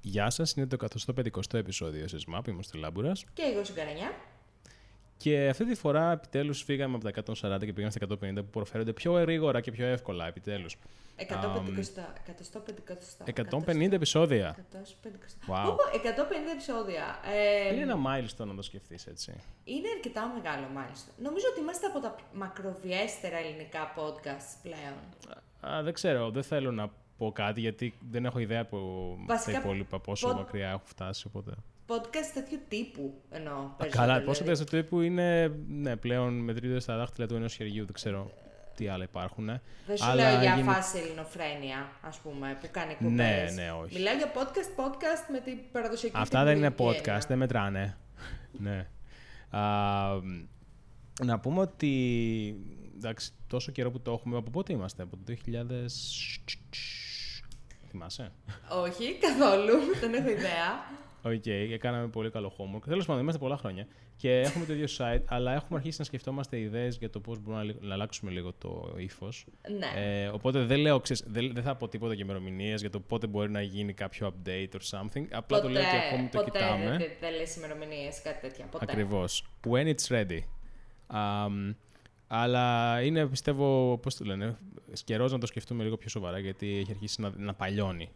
Γεια σας, είναι το 150ο επεισόδιο ΣΕΣΜΑΠ, είμαστε Λάμπουρας. Και εγώ Σουγκαρανιά. Και αυτή τη φορά επιτέλους φύγαμε από τα 140 και πήγαμε στα 150 που προφέρονται πιο γρήγορα και πιο εύκολα, επιτέλους. 150 επεισόδια. 150 επεισόδια. Είναι ένα milestone να το σκεφτείς έτσι. Είναι αρκετά μεγάλο milestone. Νομίζω ότι είμαστε από τα μακροβιέστερα ελληνικά podcast πλέον. Δεν ξέρω, δεν θέλω να πω κάτι γιατί δεν έχω ιδέα από τα υπόλοιπα πόσο μακριά έχουν φτάσει. Οπότε. Podcast τέτοιου τύπου εννοώ. Καλά, πόσο τέτοιου τύπου είναι πλέον μετρείται στα δάχτυλα του ενός χεριού, δεν ξέρω τι άλλα υπάρχουν. Δεν σου λέω για φάση ελληνοφρένεια, ας πούμε, που κάνει εκπομπές. Ναι, όχι. Μιλάω για podcast με την παραδοσιακή αυτά δεν είναι podcast, δεν μετράνε. Ναι. Να πούμε ότι, εντάξει, τόσο καιρό που το έχουμε, από πότε είμαστε, από το 2000... Θυμάσαι? Όχι, καθόλου, δεν έχω ιδέα. Οκ, κάναμε πολύ καλό homework. Τέλος πάντων, είμαστε πολλά χρόνια και έχουμε το ίδιο site, αλλά έχουμε αρχίσει να σκεφτόμαστε ιδέες για το πώς μπορούμε να αλλάξουμε λίγο το ύφος. Ναι. Οπότε δεν λέω, δεν θα πω τίποτα για ημερομηνίες για το πότε μπορεί να γίνει κάποιο update or something. Απλά το λέω και ακόμη το κοιτάμε. Δεν λες ημερομηνίες, κάτι τέτοια. Ποτέ. Ακριβώς. When it's ready. Αλλά είναι, πιστεύω, πώς το λένε, καιρός να το σκεφτούμε λίγο πιο σοβαρά, γιατί έχει αρχίσει να παλιώνει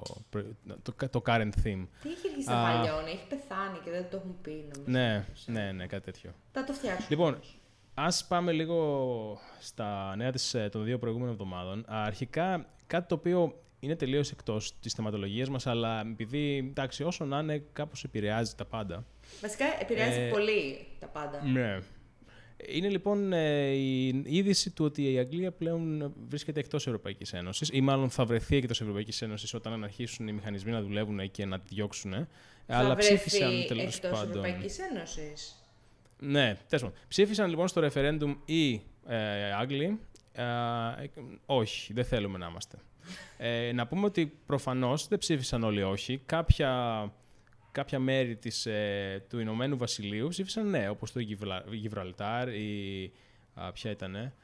το current theme. Τι έχει αρχίσει να παλιώνει, έχει πεθάνει και δεν το έχουν πει, νομίζω. Ναι, κάτι τέτοιο. Θα το φτιάξουμε. Λοιπόν, ας πάμε λίγο στα νέα των δύο προηγούμενων εβδομάδων. Αρχικά, κάτι το οποίο είναι τελείως εκτός της θεματολογίας μας, αλλά επειδή, εντάξει, όσο να είναι, κάπως επηρεάζει τα πάντα. Βασικά, επηρεάζει πολύ τα πάντα. Ναι. Είναι λοιπόν η είδηση του ότι η Αγγλία πλέον βρίσκεται εκτός Ευρωπαϊκής Ένωσης ή μάλλον θα βρεθεί εκτός Ευρωπαϊκής Ένωσης όταν αρχίσουν οι μηχανισμοί να δουλεύουν και να τη διώξουν. Αλλά ψήφισαν τέλος πάντων. Εκτός Ευρωπαϊκής Ένωσης. Ναι, τέλος πάντων. Ψήφισαν λοιπόν στο referendum οι Άγγλοι. Όχι, δεν θέλουμε να είμαστε. Να πούμε ότι προφανώς δεν ψήφισαν όλοι όχι. Κάποια μέρη του Ηνωμένου Βασιλείου ψήφισαν ναι, όπως το Γιβραλτάρ ή ποια ήτανε.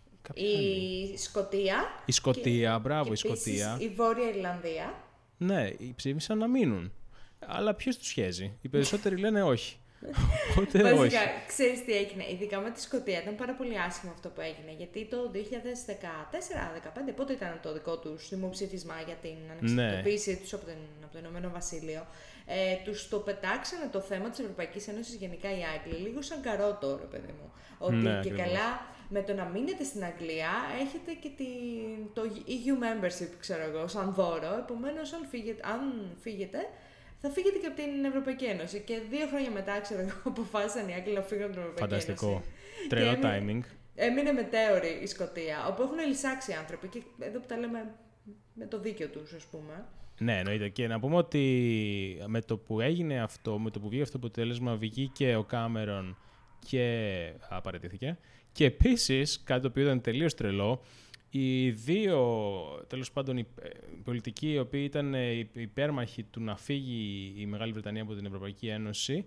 Η Σκωτία. Η Σκωτία, μπράβο, η Σκωτία. Η Βόρεια Ιρλανδία. Ναι, ψήφισαν να μείνουν. Αλλά ποιος τους σχέζει. Οι περισσότεροι λένε όχι. Οπότε βασικά, όχι. ξέρεις τι έγινε. Ειδικά με τη Σκωτία ήταν πάρα πολύ άσχημο αυτό που έγινε. Γιατί το 2014-2015, πότε ήταν το δικό τους δημοψήφισμα για την ανεξαρτητοποίησή τους από το Ηνωμένο Βασίλειο, τους το πετάξανε το θέμα της Ευρωπαϊκής Ένωσης γενικά οι Άγγλοι, λίγο σαν καρότο, ρε παιδί μου. Ότι και ακριβώς. καλά με το να μείνετε στην Αγγλία έχετε και το EU membership, ξέρω εγώ, σαν δώρο. Επομένως, αν φύγετε, θα φύγετε και από την Ευρωπαϊκή Ένωση. Και 2 χρόνια μετά, ξέρω εγώ, αποφάσισαν οι Άγγλοι να φύγουν από την Ευρωπαϊκή Ένωση. Φανταστικό. Τρελό timing. Έμεινε μετέωρη η Σκωτία, όπου έχουν λυσάξει οι άνθρωποι. Και εδώ που τα λέμε με το δίκιο τους, ας πούμε. Ναι, εννοείται. Και να πούμε ότι με το που έγινε αυτό, με το που βγήκε αυτό το αποτέλεσμα, βγήκε ο Κάμερον και παραιτήθηκε. Και επίσης, κάτι το οποίο ήταν τελείως τρελό, οι δύο, τέλος πάντων, οι πολιτικοί οι οποίοι ήταν υπέρμαχοι του να φύγει η Μεγάλη Βρετανία από την Ευρωπαϊκή Ένωση,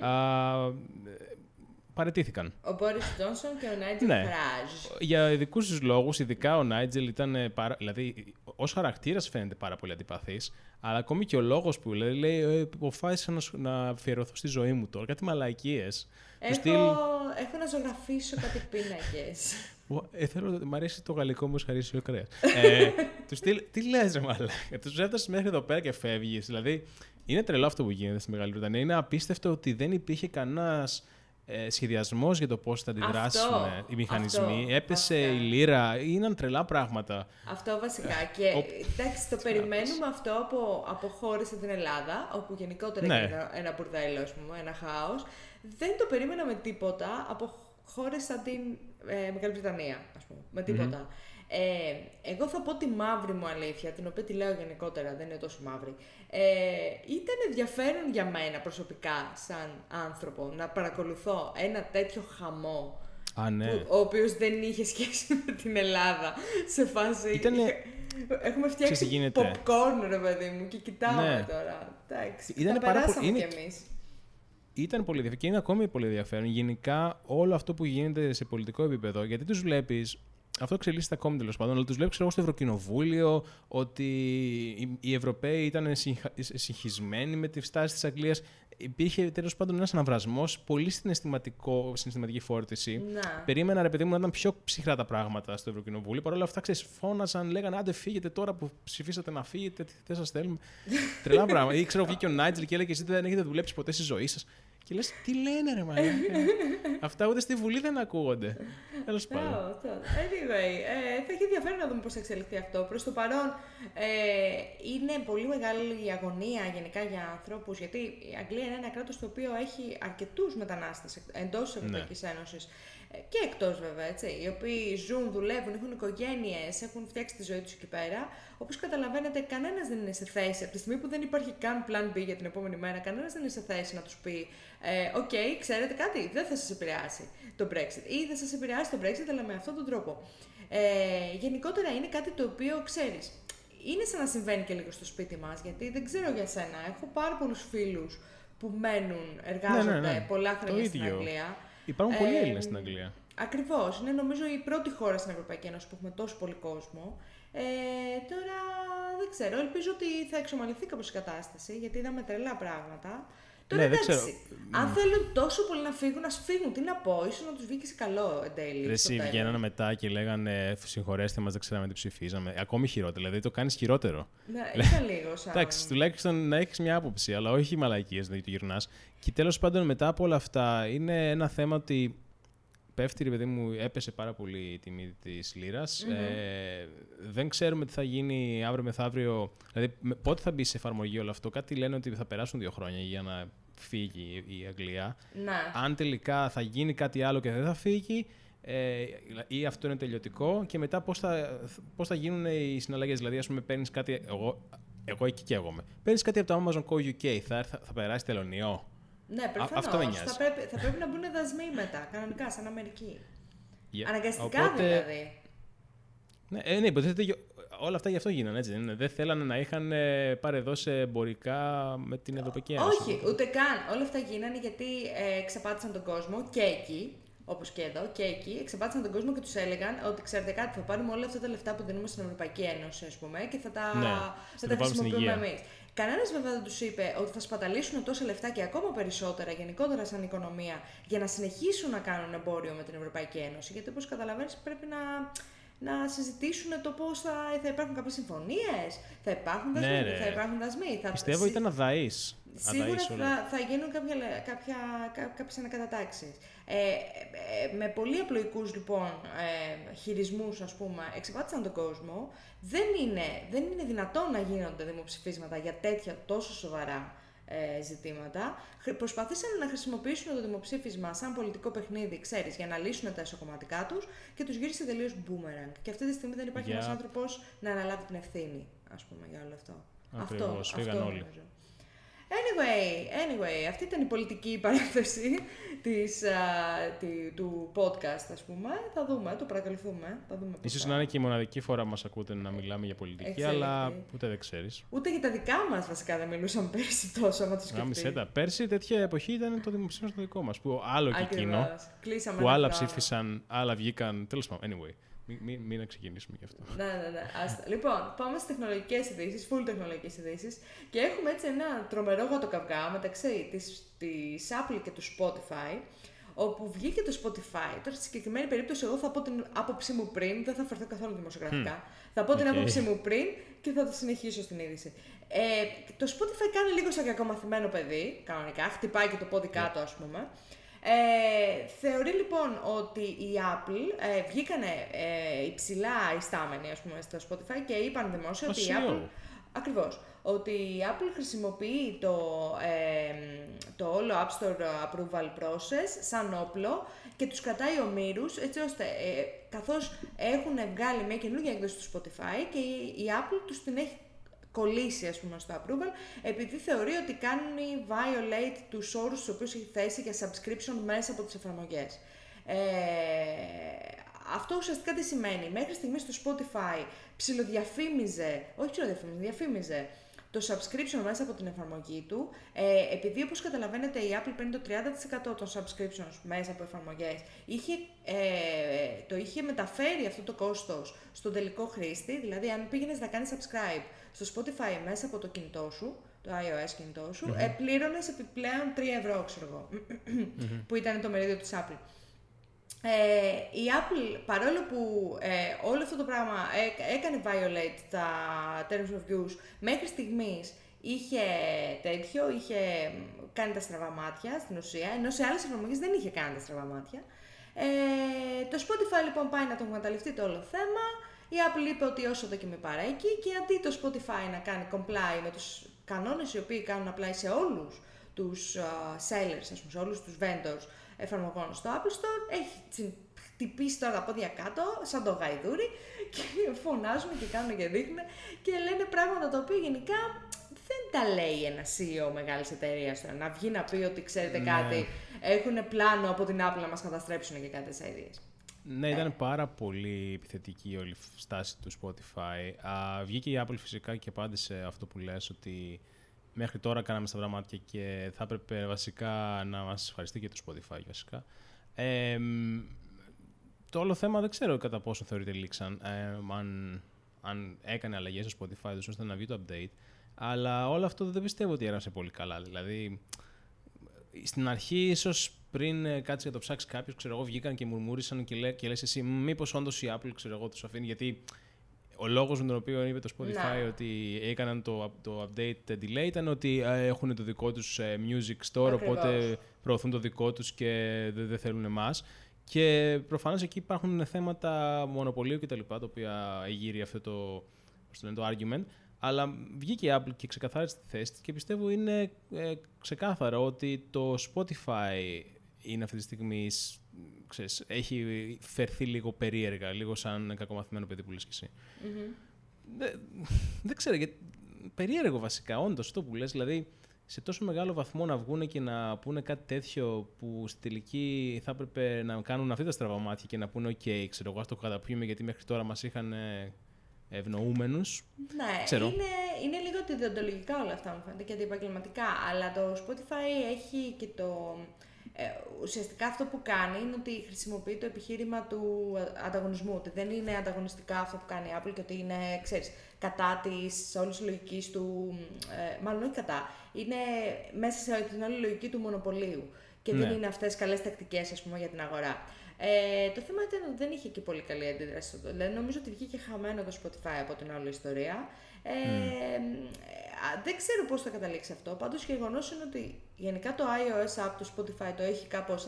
παραιτήθηκαν. Ο Μπόρις Τζόνσον και ο Νάιτζελ Φαράζ. Για ειδικούς τους λόγους, ειδικά ο Νάιτζελ ήταν, δηλαδή, ως χαρακτήρας φαίνεται πάρα πολύ αντιπαθής, αλλά ακόμη και ο λόγος που λέει αποφάσισα να αφιερωθώ στη ζωή μου τώρα, κάτι μαλακίες. Έχω να ζωγραφίσω κάτι πίνακες. Μ' αρέσει το γαλλικό μου χαρίσιο κρέας. Του στυλ, τι λες ρε μαλάκα, τους έφτασες μέχρι εδώ πέρα και φεύγεις. Δηλαδή, είναι τρελό αυτό που γίνεται στη Μεγάλη Βρετανία. Είναι απίστευτο ότι δεν υπήρχε κανένας σχεδιασμός για το πώς θα αντιδράσουν οι μηχανισμοί. Έπεσε η λίρα, είναι τρελά πράγματα. Αυτό βασικά. Και εντάξει, το περιμένουμε αυτό από χώρες σαν την Ελλάδα, όπου γενικότερα είναι ένα μπουρδέλο, ας πούμε, ένα χάος. Δεν το περίμενα με τίποτα από χώρες σαν την Μεγάλη Βρετανία, ας πούμε. Με τίποτα. Εγώ θα πω τη μαύρη μου αλήθεια, την οποία τη λέω γενικότερα, δεν είναι τόσο μαύρη. Ήταν ενδιαφέρον για μένα προσωπικά, σαν άνθρωπο, να παρακολουθώ ένα τέτοιο χαμό. Ο οποίος δεν είχε σχέση με την Ελλάδα. Σε φάση. Έχουμε φτιάξει popcorn, ρε παιδί μου, και κοιτάμε τώρα. Εντάξει, τα περάσαμε κι εμείς. Ήταν πολύ ενδιαφέρον και είναι ακόμη πολύ ενδιαφέρον. Γενικά, όλο αυτό που γίνεται σε πολιτικό επίπεδο, γιατί τους βλέπεις. αυτό εξελίσσεται ακόμη τέλος πάντων. Αλλά τους βλέπω, ξέρω εγώ, στο Ευρωκοινοβούλιο ότι οι Ευρωπαίοι ήταν συγχυσμένοι με τη στάση της Αγγλίας. Υπήρχε τέλος πάντων ένας αναβρασμός, πολύ συναισθηματική φόρτιση. Να. Περίμενα, ρε παιδί μου, να ήταν πιο ψυχρά τα πράγματα στο Ευρωκοινοβούλιο. Παρ' όλα αυτά, φώναζαν, λέγανε άντε φύγετε τώρα που ψηφίσατε να φύγετε, τι σας θέλουμε. Τρελά πράγματα. Ή ξέρω, βγήκε ο Νάιτζελ και έλεγε: Εσείς δεν έχετε δουλέψει ποτέ στη ζωή σας. Και λες, τι λένε ρε μαλάκα. Αυτά ούτε στη Βουλή δεν ακούγονται. Τέλος πάντων. Anyway, θα έχει ενδιαφέρον να δούμε πώς θα εξελιχθεί αυτό. Προς το παρόν, είναι πολύ μεγάλη η αγωνία γενικά για ανθρώπους, γιατί η Αγγλία είναι ένα κράτος το οποίο έχει αρκετούς μετανάστες εντός της Ευρωπαϊκής Ένωσης. Και εκτός βέβαια, έτσι, οι οποίοι ζουν, δουλεύουν, έχουν οικογένειες, έχουν φτιάξει τη ζωή τους εκεί πέρα. Όπως καταλαβαίνετε, κανένας δεν είναι σε θέση, από τη στιγμή που δεν υπάρχει καν plan B για την επόμενη μέρα, κανένας δεν είναι σε θέση να τους πει «ΟΚ, ξέρετε κάτι, δεν θα σας επηρεάσει το Brexit» ή «Θα σας επηρεάσει το Brexit, αλλά με αυτόν τον τρόπο». Γενικότερα είναι κάτι το οποίο, ξέρεις, είναι σαν να συμβαίνει και λίγο στο σπίτι μας, γιατί δεν ξέρω για σένα, έχω πάρα πολλούς φίλους που μένουν, εργάζονται πολλά χρόνια στην Αγγλία. Υπάρχουν πολλοί Έλληνες στην Αγγλία. Ακριβώς. Είναι νομίζω η πρώτη χώρα στην Ευρωπαϊκή Ένωση που έχουμε τόσο πολύ κόσμο. Τώρα δεν ξέρω. Ελπίζω ότι θα εξομαλυνθεί κάπως η κατάσταση, γιατί είδαμε τρελά πράγματα. Τώρα εντάξει, αν θέλουν τόσο πολύ να φύγουν, ας φύγουν. Τι να πω, ίσως να τους βγει και σε καλό εν τέλει. Εσύ βγαίνανε μετά και λέγανε συγχωρέστε μας, δεν ξέραμε τι ψηφίζαμε. Ακόμη χειρότερο, δηλαδή το κάνεις χειρότερο. Ναι, ήταν λίγο σαν. Εντάξει, τουλάχιστον να έχεις μια άποψη, αλλά όχι μαλακίες να το γυρνάς. Και τέλος πάντων, μετά από όλα αυτά, είναι ένα θέμα ότι πέφτει, ρε παιδί μου, έπεσε πάρα πολύ η τιμή της λίρας. Δεν ξέρουμε τι θα γίνει αύριο μεθαύριο. Δηλαδή, πότε θα μπει σε εφαρμογή όλο αυτό. Κάτι λένε ότι θα περάσουν 2 χρόνια για να φύγει η Αγγλία. Να. Αν τελικά θα γίνει κάτι άλλο και δεν θα φύγει, ή αυτό είναι τελειωτικό, και μετά πώς θα γίνουν οι συναλλαγές. Δηλαδή, ας πούμε, παίρνεις κάτι. Εγώ εκεί καίγομαι. Παίρνεις κάτι από το Amazon Co. UK, θα περάσει τελωνιό. Ναι, προφανώς. Αυτό με νοιάζει. Θα πρέπει να μπουν δασμοί μετά, κανονικά, σαν Αμερική. Αναγκαστικά Οπότε, δηλαδή. Ναι, υποτίθεται όλα αυτά γι' αυτό γίνανε, έτσι δεν είναι. Δεν θέλανε να είχαν παρεδώσει εμπορικά με την Ευρωπαϊκή Ένωση. Όχι, ούτε καν. Όλα αυτά γίνανε γιατί εξαπάτησαν τον κόσμο και εκεί, όπως και εδώ, και εκεί. Εξαπάτησαν τον κόσμο και τους έλεγαν ότι ξέρετε κάτι, θα πάρουμε όλα αυτά τα λεφτά που δίνουμε στην Ευρωπαϊκή Ένωση, ας πούμε, και θα τα χρησιμοποιούμε εμείς. Κανένας βέβαια δεν τους είπε ότι θα σπαταλήσουν τόσα λεφτά και ακόμα περισσότερα γενικότερα σαν οικονομία για να συνεχίσουν να κάνουν εμπόριο με την Ευρωπαϊκή Ένωση. Γιατί όπως καταλαβαίνεις πρέπει να συζητήσουν το πώς θα υπάρχουν κάποιες συμφωνίες, θα υπάρχουν δασμοί, θα υπάρχουν δασμοί. Πιστεύω ήταν αδαείς. Σίγουρα θα γίνουν κάποιες ανακατατάξεις. Με πολύ απλοϊκούς λοιπόν χειρισμούς, ας πούμε, εξαπάτησαν τον κόσμο. Δεν είναι δυνατόν να γίνονται δημοψηφίσματα για τέτοια τόσο σοβαρά ζητήματα. Προσπαθήσαν να χρησιμοποιήσουν το δημοψήφισμα σαν πολιτικό παιχνίδι, ξέρεις, για να λύσουν τα εσωκομματικά τους και τους γύρισε τελείως boomerang. Και αυτή τη στιγμή δεν υπάρχει ένας άνθρωπος να αναλάβει την ευθύνη, ας πούμε, για όλο αυτό. Ακριβώς, φύγαν όλοι. Anyway, αυτή ήταν η πολιτική παράθεση του podcast, ας πούμε. Θα δούμε, το παρακολουθούμε. Ίσως να είναι και η μοναδική φορά που μας ακούτε να μιλάμε για πολιτική, αλλά ούτε δεν ξέρεις. Ούτε για τα δικά μας βασικά δεν μιλούσαμε πέρσι τόσο, άμα το σκεφτείς. Πέρσι τέτοια εποχή ήταν το δημοψήφισμα στο δικό μας, που άλλο και εκείνο, που άλλα ψήφισαν, άλλα βγήκαν, τέλος πάντων, anyway. Μην ξεκινήσουμε γι' αυτό. Ναι. Λοιπόν, πάμε στις τεχνολογικές ειδήσεις, full τεχνολογικές ειδήσεις, και έχουμε έτσι ένα τρομερό γατοκαυγά μεταξύ της Apple και του Spotify, όπου βγήκε το Spotify. Τώρα στη συγκεκριμένη περίπτωση εγώ θα πω την άποψή μου πριν, δεν θα αφαιρθώ καθόλου δημοσιογραφικά. Θα πω την άποψή μου πριν και θα το συνεχίσω στην είδηση. Το Spotify κάνει λίγο σαν κακομαθημένο παιδί, κανονικά, χτυπάει και το πόδι κάτω, ας πούμε. Θεωρεί λοιπόν ότι η Apple βγήκανε υψηλά ιστάμενοι, ας πούμε, στο Spotify και είπαν δημόσια ότι η Apple, ακριβώς, ότι η Apple χρησιμοποιεί το όλο App Store Approval Process σαν όπλο και τους κρατάει ομήρους, έτσι ώστε καθώς έχουν βγάλει μια καινούργια έκδοση του Spotify και η Apple τους την έχει κολλήσει, ας πούμε, στο approval, επειδή θεωρεί ότι κάνει violate τους όρους τους οποίους έχει θέσει για subscription μέσα από τις εφαρμογές. Αυτό ουσιαστικά τι σημαίνει? Μέχρι στιγμής το Spotify διαφήμιζε το subscription μέσα από την εφαρμογή του, επειδή όπως καταλαβαίνετε η Apple παίρνει το 30% των subscriptions μέσα από εφαρμογές, το είχε μεταφέρει αυτό το κόστος στον τελικό χρήστη, δηλαδή αν πήγαινες να κάνεις subscribe στο Spotify μέσα από το κινητό σου, το iOS κινητό σου, πλήρωνες επιπλέον 3 ευρώ, ξέρω εγώ, που ήταν το μερίδιο της Apple. Η Apple, παρόλο που όλο αυτό το πράγμα έκανε violate τα terms of use, μέχρι στιγμής είχε κάνει τα στραβά μάτια στην ουσία, ενώ σε άλλες εφαρμογές δεν είχε κάνει τα στραβά μάτια. Το Spotify λοιπόν πάει να το εκμεταλλευτεί το όλο θέμα. Η Apple είπε ότι όσο το και με παρέκει, και αντί το Spotify να κάνει comply με τους κανόνες οι οποίοι κάνουν apply σε όλους τους sellers, ας πούμε, σε όλους τους vendors εφαρμογών στο Apple Store, έχει χτυπήσει τώρα τα πόδια κάτω, σαν το γαϊδούρι, και φωνάζουν και κάνουν και δείχνουν και λένε πράγματα τα οποία γενικά δεν τα λέει ένα CEO μεγάλης εταιρείας τώρα. Να βγει να πει ότι ξέρετε κάτι, έχουν πλάνο από την Apple να μας καταστρέψουν και κάτι τέτοιες ideas. Ναι, ήταν πάρα πολύ επιθετική όλη η στάση του Spotify. Βγήκε η Apple φυσικά και απάντησε αυτό που λες, ότι μέχρι τώρα κάναμε σταυρά μάτια και θα έπρεπε βασικά να μας ευχαριστεί και το Spotify βασικά. Το όλο θέμα δεν ξέρω κατά πόσο θεωρείται λήξαν, αν έκανε αλλαγές στο Spotify ώστε να βγει το update, αλλά όλο αυτό δεν πιστεύω ότι έγραψε πολύ καλά. Δηλαδή, στην αρχή, ίσως πριν κάτσει για το ψάξει κάποιος, ξέρω εγώ, βγήκαν και μουρμούρισαν και λες εσύ, μήπως όντως η Apple, ξέρω εγώ, τους αφήνει, γιατί ο λόγος με τον οποίο είπε το Spotify ότι έκαναν το update delay ήταν ότι έχουν το δικό τους music store, οπότε προωθούν το δικό τους και δεν θέλουν εμάς. Και προφανώς εκεί υπάρχουν θέματα μονοπωλίου και τα λοιπά, τα οποία γύρει αυτό το argument. Αλλά βγήκε η Apple και ξεκαθάρισε τη θέση της και πιστεύω είναι ξεκάθαρο ότι το Spotify είναι αυτή τη στιγμή, ξέρεις, έχει φερθεί λίγο περίεργα, λίγο σαν κακομαθημένο παιδί που λες και εσύ. Δεν ξέρω, περίεργο βασικά, όντως αυτό που λες, δηλαδή σε τόσο μεγάλο βαθμό να βγουν και να πούνε κάτι τέτοιο που στη τελική θα έπρεπε να κάνουν αυτή τα στραβά μάτια και να πούνε ok, ξέρω εγώ, ας το καταπιούμε γιατί μέχρι τώρα μας είχαν ευνοούμενους. Ναι, είναι λίγο ιδεοντολογικά όλα αυτά μου φαίνεται και αντιεπαγγελματικά, αλλά το Spotify έχει και το... ουσιαστικά αυτό που κάνει είναι ότι χρησιμοποιεί το επιχείρημα του ανταγωνισμού, ότι δεν είναι ανταγωνιστικά αυτό που κάνει η Apple και ότι είναι, ξέρεις, κατά της όλης λογικής του, μάλλον όχι κατά, είναι μέσα σε την όλη λογική του μονοπωλίου και δεν είναι αυτές καλές τακτικές, ας πούμε, για την αγορά. Το θέμα ήταν ότι δεν είχε και πολύ καλή αντίδραση. Δηλαδή, νομίζω ότι βγήκε χαμένο το Spotify από την όλη ιστορία. Δεν ξέρω πώς θα καταλήξει αυτό. Πάντως, το γεγονός είναι ότι γενικά το iOS app του Spotify το έχει κάπως.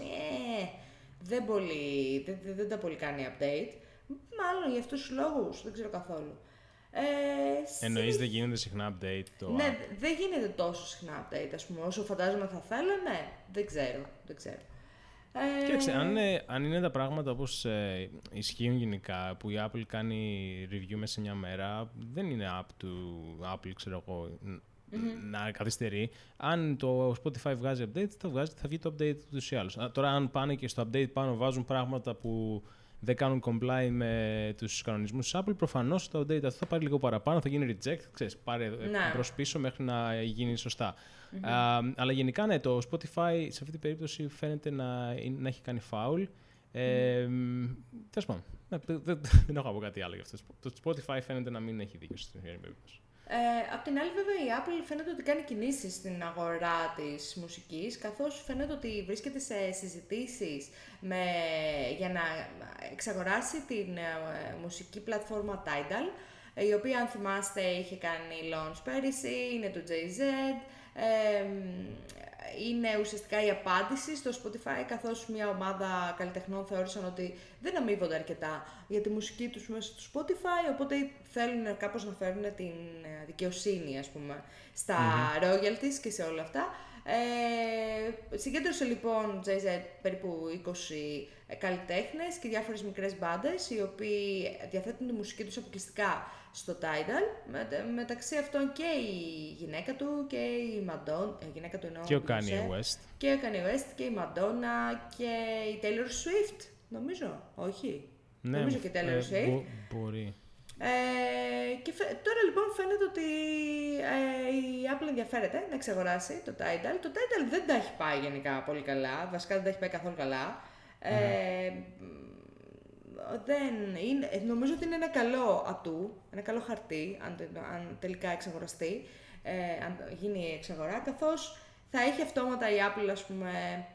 Δεν τα πολύ κάνει update. Μάλλον για αυτούς τους λόγους. Δεν ξέρω καθόλου. Εννοείς δεν γίνεται συχνά update το app? Ναι, δεν γίνεται τόσο συχνά update, ας πούμε. Όσο φαντάζομαι θα θέλανε, δεν ξέρω. Κοίταξε, αν είναι τα πράγματα όπως ισχύουν γενικά, που η Apple κάνει review μέσα σε μια μέρα, δεν είναι app του Apple, ξέρω εγώ, να καθυστερεί. Αν το Spotify βγάζει update, θα βγει το update ούτως ή άλλως. Τώρα, αν πάνε και στο update πάνω βάζουν πράγματα που δεν κάνουν comply με τους κανονισμούς της Apple, προφανώς το update αυτό θα πάρει λίγο παραπάνω, θα γίνει reject, ξέρεις, πάρε προς πίσω μέχρι να γίνει σωστά. Αλλά γενικά, ναι, το Spotify σε αυτή την περίπτωση φαίνεται να έχει κάνει foul. Τέλος πάντων, δεν έχω από κάτι άλλο γι' αυτό. Το Spotify φαίνεται να μην έχει δίκιο στην περίπτωση. Απ' την άλλη, βέβαια, η Apple φαίνεται ότι κάνει κινήσεις στην αγορά της μουσικής, καθώς φαίνεται ότι βρίσκεται σε συζητήσεις για να εξαγοράσει την μουσική πλατφόρμα Tidal, η οποία, αν θυμάστε, είχε κάνει launch πέρυσι, είναι του Jay-Z. Είναι ουσιαστικά η απάντηση στο Spotify, καθώς μια ομάδα καλλιτεχνών θεώρησαν ότι δεν αμείβονται αρκετά για τη μουσική τους μέσα στο Spotify, οπότε θέλουν κάπως να φέρουν την δικαιοσύνη, ας πούμε, στα royalties και σε όλα αυτά. Συγκέντρωσε λοιπόν Jay-Z περίπου 20 καλλιτέχνες και διάφορες μικρές μπάντες, οι οποίοι διαθέτουν τη μουσική τους αποκλειστικά στο Tidal, μεταξύ αυτών και η γυναίκα του και η Madonna, γυναίκα του εννοώ, και ο Kanye West. Και ο Kanye West και η Madonna και η Taylor Swift, νομίζω, όχι. Ναι, νομίζω και η Taylor Swift. Μπορεί. Και τώρα λοιπόν φαίνεται ότι η Apple ενδιαφέρεται να εξαγοράσει το Tidal. Το Tidal δεν τα έχει πάει γενικά πολύ καλά, βασικά δεν τα έχει πάει καθόλου καλά. Νομίζω ότι είναι ένα καλό ατού, ένα καλό χαρτί, αν τελικά εξαγοραστεί, αν γίνει η εξαγορά, καθώς θα έχει αυτόματα η Apple, ας πούμε,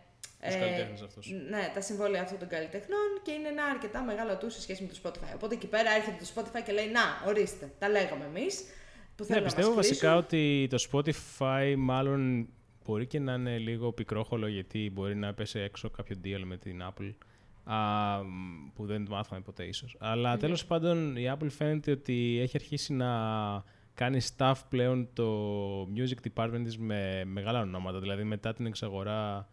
ναι, τα συμβόλαια αυτών των καλλιτεχνών και είναι ένα αρκετά μεγάλο ατού σε σχέση με το Spotify. Οπότε εκεί πέρα έρχεται το Spotify και λέει, να, ορίστε, τα λέγαμε εμείς. Ναι, πιστεύω βασικά ότι το Spotify μάλλον μπορεί και να είναι λίγο πικρόχολο, γιατί μπορεί να πέσει έξω κάποιο deal με την Apple, που δεν το μάθαμε ποτέ ίσως. Αλλά τέλος πάντων η Apple φαίνεται ότι έχει αρχίσει να κάνει staff πλέον το music department της με μεγάλα ονόματα. Δηλαδή μετά την εξαγορά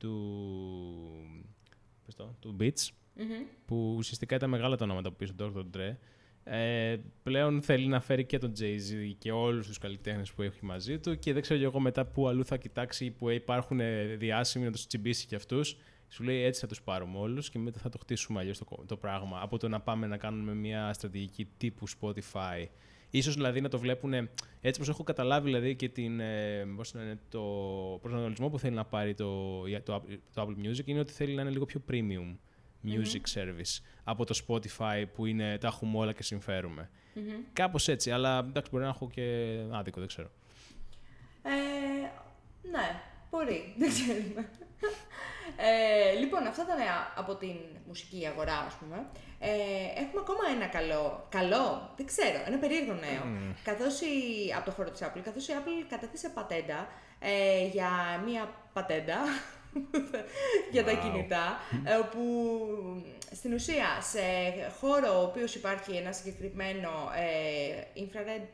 του Beats, που ουσιαστικά ήταν μεγάλα τα ονόματα που πίσω του Dr. Dre. Πλέον θέλει να φέρει και τον Jay-Z και όλους τους καλλιτέχνες που έχει μαζί του και δεν ξέρω εγώ μετά που αλλού θα κοιτάξει που υπάρχουν διάσημοι να τους τσιμπήσει και αυτούς. Σου λέει έτσι θα τους πάρουμε όλους και μετά θα το χτίσουμε αλλιώς το πράγμα, από το να πάμε να κάνουμε μια στρατηγική τύπου Spotify. Ίσως δηλαδή να το βλέπουν έτσι όπως έχω καταλάβει, δηλαδή και το προσανατολισμό που θέλει να πάρει το Apple Music είναι ότι θέλει να είναι λίγο πιο premium music service από το Spotify που είναι τα έχουμε όλα και συμφέρουμε. Κάπως έτσι, αλλά εντάξει, μπορεί να έχω και άδικο, δεν ξέρω. Ναι, μπορεί, δεν ξέρουμε. Λοιπόν, αυτά τα νέα από την μουσική αγορά, ας πούμε. Έχουμε ακόμα ένα καλό, δεν ξέρω, ένα περίεργο νέο. Από το χώρο της Apple, καθώς η Apple κατέθεσε πατέντα για μία πατέντα για τα κινητά, όπου στην ουσία σε χώρο ο οποίος υπάρχει ένα συγκεκριμένο infrared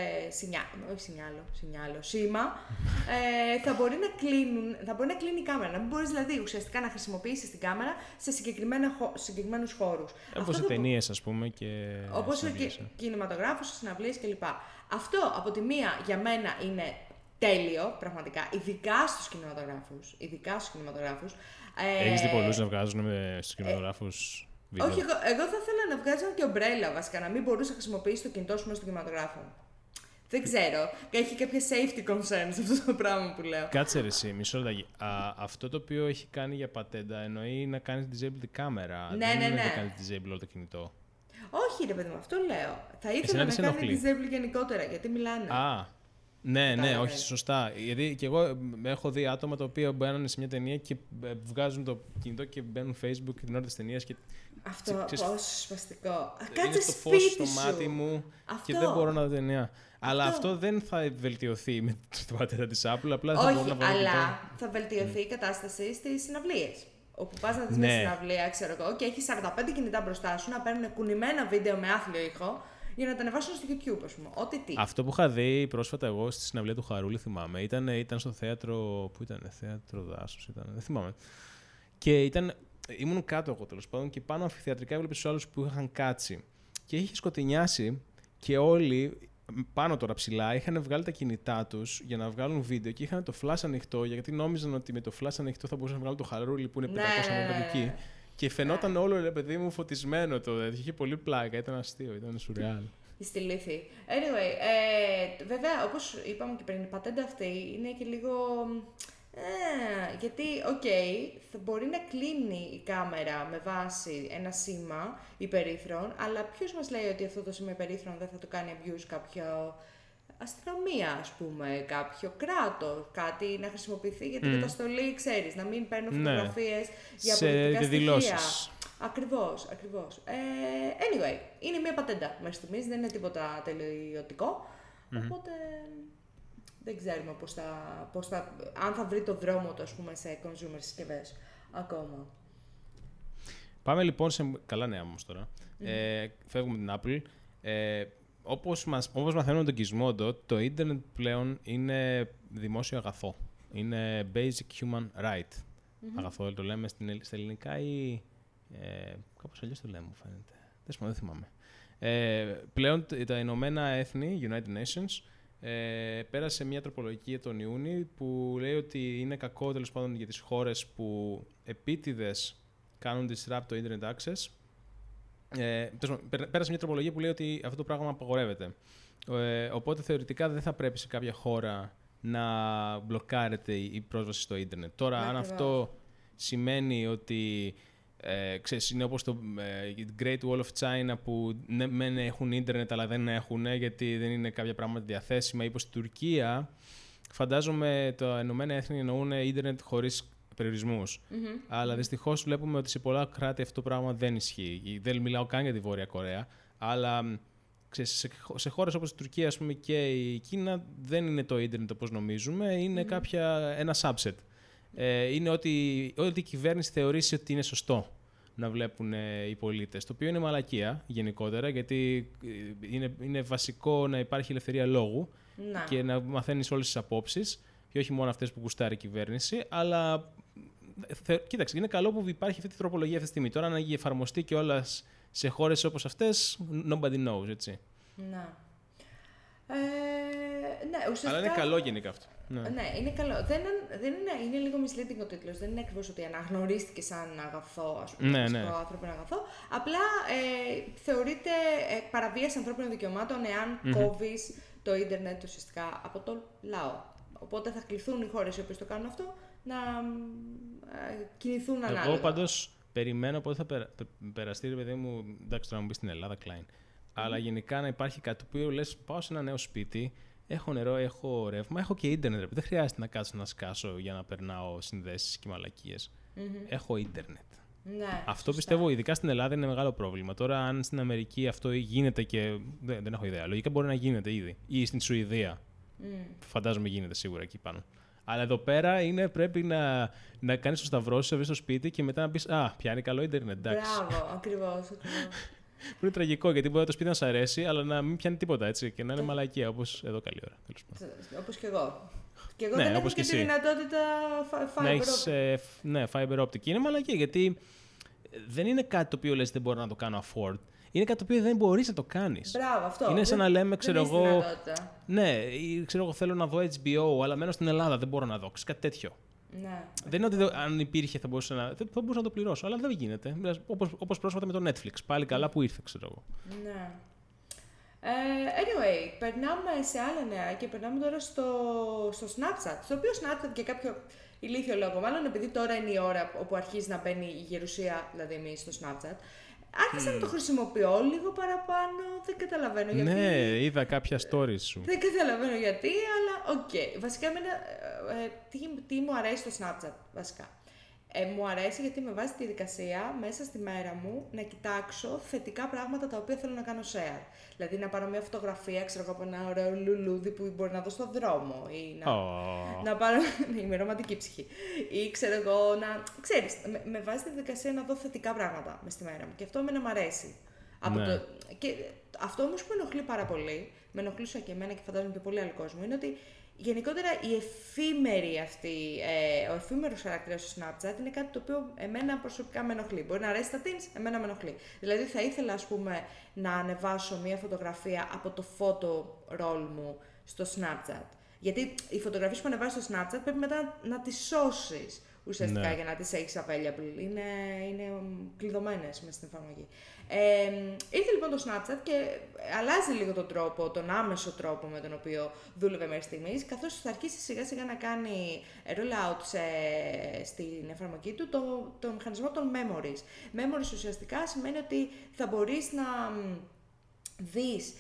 σήμα, θα μπορεί να κλείνει η κάμερα. Να μην μπορείς δηλαδή ουσιαστικά να χρησιμοποιήσεις την κάμερα σε συγκεκριμένους χώρους. Όπως σε ταινίες, ας πούμε, και όπως κινηματογράφους, συναυλίες κλπ. Αυτό από τη μία για μένα είναι τέλειο, πραγματικά, ειδικά στους κινηματογράφους. Έχεις δει πολλούς να βγάζουν στους κινηματογράφους βίντεο? Όχι, εγώ θα ήθελα να βγάζω και ομπρέλα βασικά, να μην μπορούσα να χρησιμοποιήσω το κινητό σου μέσα στον κινηματογράφο. Δεν ξέρω. Έχει κάποια safety concerns αυτό το πράγμα που λέω. Κάτσε ρε εσύ, μισό λεπτάκι. Αυτό το οποίο έχει κάνει για πατέντα εννοεί να κάνεις disable την κάμερα. Ναι, δεν ναι. είναι να κάνεις disable όλο το κινητό. Όχι ρε παιδί μου, αυτό λέω. Θα ήθελα να κάνει disable γενικότερα, γιατί μιλάνε. Ναι, όχι, σωστά. Γιατί και εγώ έχω δει άτομα τα οποία μπαίνουν σε μια ταινία και βγάζουν το κινητό και μπαίνουν Facebook την ώρα της ταινίας. Αυτό πόσο σπαστικό. Κάτσε στο φως στο μάτι μου και δεν μπορώ να δω ταινία. Αλλά αυτό δεν θα βελτιωθεί με το πατέρα της Apple. Απλά θα μπορώ να βάλω αλλά θα βελτιωθεί η κατάσταση στις συναυλίες. Όπου πας να δεις μια συναυλία, ξέρω εγώ, και έχεις 45 κινητά μπροστά σου να παίρνουν κουνημένα βίντεο με άθλιο ήχο για να τα ανεβάσουν στο YouTube, ας πούμε. Ό,τι τι. Αυτό που είχα δει πρόσφατα εγώ στη συναυλία του Χαρούλη, θυμάμαι, ήταν στο θέατρο. Πού ήταν, θέατρο Δάσος ήταν, δεν θυμάμαι. Και ήμουν κάτω εγώ τέλος πάντων και πάνω αμφιθεατρικά έβλεπες τους άλλους που είχαν κάτσει. Και είχε σκοτεινιάσει και όλοι πάνω τώρα ψηλά είχαν βγάλει τα κινητά τους για να βγάλουν βίντεο και είχαν το flash ανοιχτό, γιατί νόμιζαν ότι με το flash ανοιχτό θα μπορούσαν να βγάλουν το Χαρούλη που είναι 500 μέτρα εκεί. Και φαινόταν όλο ρε παιδί μου φωτισμένο το. Είχε πολύ πλάκα, ήταν αστείο, ήταν σουρεάλ. Στη λύθη. Anyway, βέβαια, όπως είπαμε και πριν, η πατέντα αυτή είναι και λίγο. Γιατί, θα μπορεί να κλείνει η κάμερα με βάση ένα σήμα υπερήθρων, αλλά ποιος μας λέει ότι αυτό το σήμα υπερήθρων δεν θα το κάνει abuse κάποιο αστυνομία, ας πούμε, κάποιο κράτος, κάτι να χρησιμοποιηθεί για την καταστολή, ξέρεις, να μην παίρνουν φωτογραφίες για αποδεικτικά στοιχεία. Ακριβώς. Anyway, είναι μια πατέντα μέχρι στιγμής, δεν είναι τίποτα τελειωτικό, οπότε δεν ξέρουμε αν θα βρει το δρόμο του, ας πούμε, σε consumer συσκευές ακόμα. Πάμε λοιπόν σε καλά νέα όμως τώρα. Φεύγουμε την Apple. Όπως μαθαίνουμε τον Gizmodo, το ίντερνετ πλέον είναι δημόσιο αγαθό. Είναι basic human right. Αγαθό το λέμε στα ελληνικά ή κάπως αλλιώς το λέμε, μου φαίνεται. Δεν θυμάμαι. Πλέον τα Ηνωμένα Έθνη, United Nations, πέρασε μια τροπολογία τον Ιούνιο που λέει ότι είναι κακό τέλος πάντων για τις χώρες που επίτηδες κάνουν disrupt το internet access Πέρασε μια τροπολογία που λέει ότι αυτό το πράγμα απαγορεύεται. Οπότε θεωρητικά δεν θα πρέπει σε κάποια χώρα να μπλοκάρεται η πρόσβαση στο ίντερνετ. Τώρα, αν αυτό σημαίνει ότι ξέρεις, είναι όπως το Great Wall of China που ναι, μεν έχουν ίντερνετ αλλά δεν έχουν γιατί δεν είναι κάποια πράγματα διαθέσιμα, ή πως στην Τουρκία φαντάζομαι τα Ηνωμένα Έθνη εννοούν ίντερνετ χωρίς περιορισμούς. Αλλά δυστυχώς βλέπουμε ότι σε πολλά κράτη αυτό το πράγμα δεν ισχύει. Δεν μιλάω καν για τη Βόρεια Κορέα, αλλά ξέρεις, σε χώρες όπως η Τουρκία, ας πούμε, και η Κίνα δεν είναι το ίντερνετ όπως νομίζουμε, είναι ένα subset. Είναι ότι η κυβέρνηση θεωρήσει ότι είναι σωστό να βλέπουν οι πολίτες, το οποίο είναι μαλακία γενικότερα, γιατί είναι βασικό να υπάρχει ελευθερία λόγου και να μαθαίνεις όλες τις απόψεις και όχι μόνο αυτές που γουστάρει η κυβέρνηση, αλλά κοίταξε, είναι καλό που υπάρχει αυτή τη τροπολογία αυτή τη στιγμή. Τώρα, να εφαρμοστεί κιόλας σε χώρες όπως αυτές, nobody knows, έτσι. Ναι, ουσιαστικά... Αλλά είναι καλό γενικά αυτό. Ναι, είναι καλό. Είναι λίγο misleading ο τίτλος. Δεν είναι ακριβώς ότι αναγνωρίστηκε σαν αγαθό, ας πούμε, ανθρώπινο αγαθό. Απλά θεωρείται παραβίαση ανθρώπινων δικαιωμάτων εάν κόβεις το ίντερνετ ουσιαστικά από το λαό. Οπότε θα κληθούν οι χώρες οι οποίες το κάνουν αυτό να κινηθούν ανάλογα. Εγώ πάντως περιμένω πότε θα περαστεί, παιδί μου, εντάξει, τώρα να μου πει στην Ελλάδα, Klein. Αλλά γενικά να υπάρχει κάτι που λες, πάω σε ένα νέο σπίτι, έχω νερό, έχω ρεύμα, έχω και ίντερνετ. Δεν χρειάζεται να κάτσω να σκάσω για να περνάω συνδέσεις και μαλακίες. Έχω ίντερνετ. Ναι, αυτό πιστεύω, ειδικά στην Ελλάδα, είναι μεγάλο πρόβλημα. Τώρα, αν στην Αμερική αυτό γίνεται και. Δεν έχω ιδέα. Λογικά μπορεί να γίνεται ήδη. Ή στην Σουηδία. Φαντάζομαι γίνεται σίγουρα εκεί πάνω. Αλλά εδώ πέρα πρέπει να κάνεις το σταυρό σου, να βρεις στο σπίτι και μετά να πεις πιάνει καλό ίντερνετ. Μπράβο, ακριβώς. Που είναι τραγικό, γιατί μπορεί το σπίτι να σου αρέσει, αλλά να μην πιάνει τίποτα, έτσι, και να είναι μαλακία, όπως εδώ καλή ώρα. Όπως και εγώ. Και εγώ δεν έχω και τη δυνατότητα fiber optic. Fiber optic. Είναι μαλακία, γιατί δεν είναι κάτι το οποίο λες δεν μπορώ να το κάνω afford. Είναι κάτι το οποίο δεν μπορείς να το κάνεις. Μπράβο, αυτό. Είναι σαν να λέμε, ξέρω εγώ. Ναι, ξέρω εγώ, θέλω να δω HBO, αλλά μένω στην Ελλάδα, δεν μπορώ να δω. Κάτι τέτοιο. Ναι. Δεν είναι ότι αν υπήρχε θα μπορούσα να το πληρώσω, αλλά δεν γίνεται. Όπως πρόσφατα με το Netflix. Πάλι καλά που ήρθε, ξέρω εγώ. Ναι. Anyway, περνάμε σε άλλα νέα και περνάμε τώρα στο Snapchat. Στο οποίο Snapchat για κάποιο ηλίθιο λόγο, μάλλον επειδή τώρα είναι η ώρα όπου αρχίζει να μπαίνει η γερουσία, δηλαδή εμείς στο Snapchat, άρχισα να το χρησιμοποιώ λίγο παραπάνω, δεν καταλαβαίνω γιατί. Ναι, είδα κάποια stories σου. Δεν καταλαβαίνω γιατί, αλλά οκ. Βασικά, τι μου αρέσει στο Snapchat, βασικά. Μου αρέσει γιατί με βάζει τη διαδικασία μέσα στη μέρα μου να κοιτάξω θετικά πράγματα τα οποία θέλω να κάνω share. Δηλαδή να πάρω μια φωτογραφία, ξέρω εγώ, από ένα ωραίο λουλούδι που μπορεί να δω στον δρόμο ή να πάρω. Είμαι ρομαντική ψυχή. Ή ξέρω εγώ ξέρεις, με βάζει τη διαδικασία να δω θετικά πράγματα μες στη μέρα μου. Και αυτό μου αρέσει. Ναι. Και αυτό όμως που με ενοχλεί πάρα πολύ, με ενοχλούσε και εμένα και φαντάζομαι και πολύ άλλο κόσμο, είναι ότι γενικότερα η εφήμερη αυτή, ο εφήμερος χαρακτήρας του Snapchat είναι κάτι το οποίο εμένα προσωπικά με ενοχλεί. Μπορεί να αρέσει στα teens, εμένα με ενοχλεί. Δηλαδή θα ήθελα, ας πούμε, να ανεβάσω μια φωτογραφία από το photo roll μου στο Snapchat. Γιατί οι φωτογραφίες που ανεβάζεις στο Snapchat πρέπει μετά να τις σώσεις ουσιαστικά για να τις έχεις available. Είναι κλειδωμένες μέσα στην εφαρμογή. Ήρθε λοιπόν το Snapchat και αλλάζει λίγο τον άμεσο τρόπο με τον οποίο δούλευε μέχρι στιγμής, καθώς θα αρχίσει σιγά σιγά να κάνει rollout στην εφαρμογή του το μηχανισμό των memories. Memories ουσιαστικά σημαίνει ότι θα μπορείς να δεις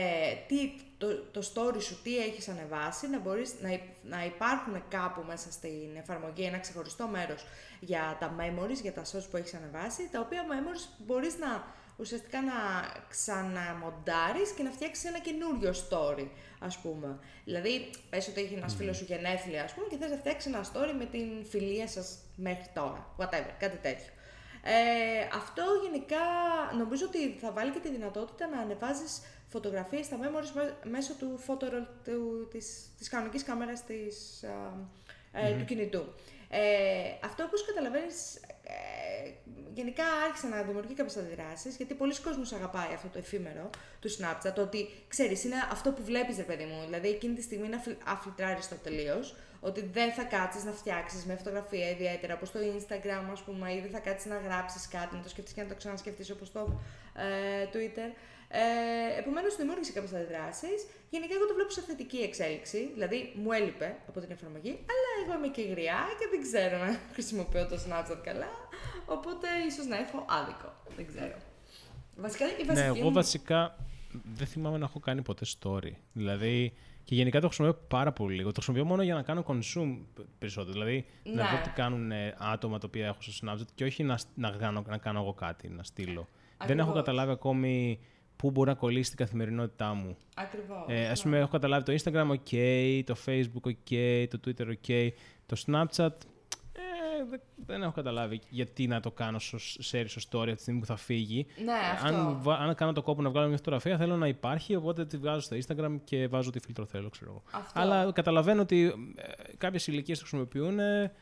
το story σου, τι έχεις ανεβάσει, να μπορείς να υπάρχουν κάπου μέσα στην εφαρμογή ένα ξεχωριστό μέρος για τα memories, για τα source που έχεις ανεβάσει, τα οποία memories μπορείς ουσιαστικά να ξαναμοντάρεις και να φτιάξεις ένα καινούριο story, ας πούμε. Δηλαδή, πες ότι έχει ένας φίλος σου γενέθλια, ας πούμε, και θες να φτιάξεις ένα story με την φιλία σας μέχρι τώρα, whatever, κάτι τέτοιο. Αυτό γενικά νομίζω ότι θα βάλει και τη δυνατότητα να ανεβάζεις φωτογραφίες στα memories μέσω του photo roll της κανονικής κάμερας της του κινητού. Αυτό, όπως καταλαβαίνεις, γενικά άρχισε να δημιουργεί κάποιες αντιδράσεις, γιατί πολλοί κόσμος αγαπάει αυτό το εφήμερο του Snapchat, το ότι, ξέρεις, είναι αυτό που βλέπεις, ρε παιδί μου, δηλαδή εκείνη τη στιγμή είναι αφιλτράριστο τελείως, ότι δεν θα κάτσεις να φτιάξεις με φωτογραφία ιδιαίτερα, όπως το Instagram, ας πούμε, ή δεν θα κάτσεις να γράψεις κάτι, να το σκεφτείς και να το ξανασκεφτείς όπως το Twitter. Επομένως, δημιούργησε κάποιες αντιδράσεις. Γενικά, εγώ το βλέπω σε θετική εξέλιξη. Δηλαδή, μου έλειπε από την εφαρμογή, αλλά εγώ είμαι και γριά και δεν ξέρω να χρησιμοποιώ το Snapchat καλά. Οπότε, ίσως να έχω άδικο. Δεν ξέρω. Βασικά, εγώ βασικά δεν θυμάμαι να έχω κάνει ποτέ story. Δηλαδή, και γενικά το χρησιμοποιώ πάρα πολύ λίγο. Το χρησιμοποιώ μόνο για να κάνω consume περισσότερο. Δηλαδή, να δω τι κάνουν άτομα τα οποία έχω στο Snapchat και όχι να κάνω εγώ κάτι, να στείλω. Δεν έχω καταλάβει ακόμη πού μπορεί να κολλήσει την καθημερινότητά μου. Ακριβώς. Ας πούμε, έχω καταλάβει το Instagram, ok, το Facebook, ok, το Twitter, ok. Το Snapchat, δεν έχω καταλάβει γιατί να το κάνω share στο story από τη στιγμή που θα φύγει. Ναι, αυτό. Αν κάνω το κόπο να βγάλω μια φωτογραφία, θέλω να υπάρχει, οπότε τη βγάζω στο Instagram και βάζω ό,τι φίλτρο θέλω, ξέρω εγώ. Αλλά καταλαβαίνω ότι κάποιες ηλικίες το χρησιμοποιούν.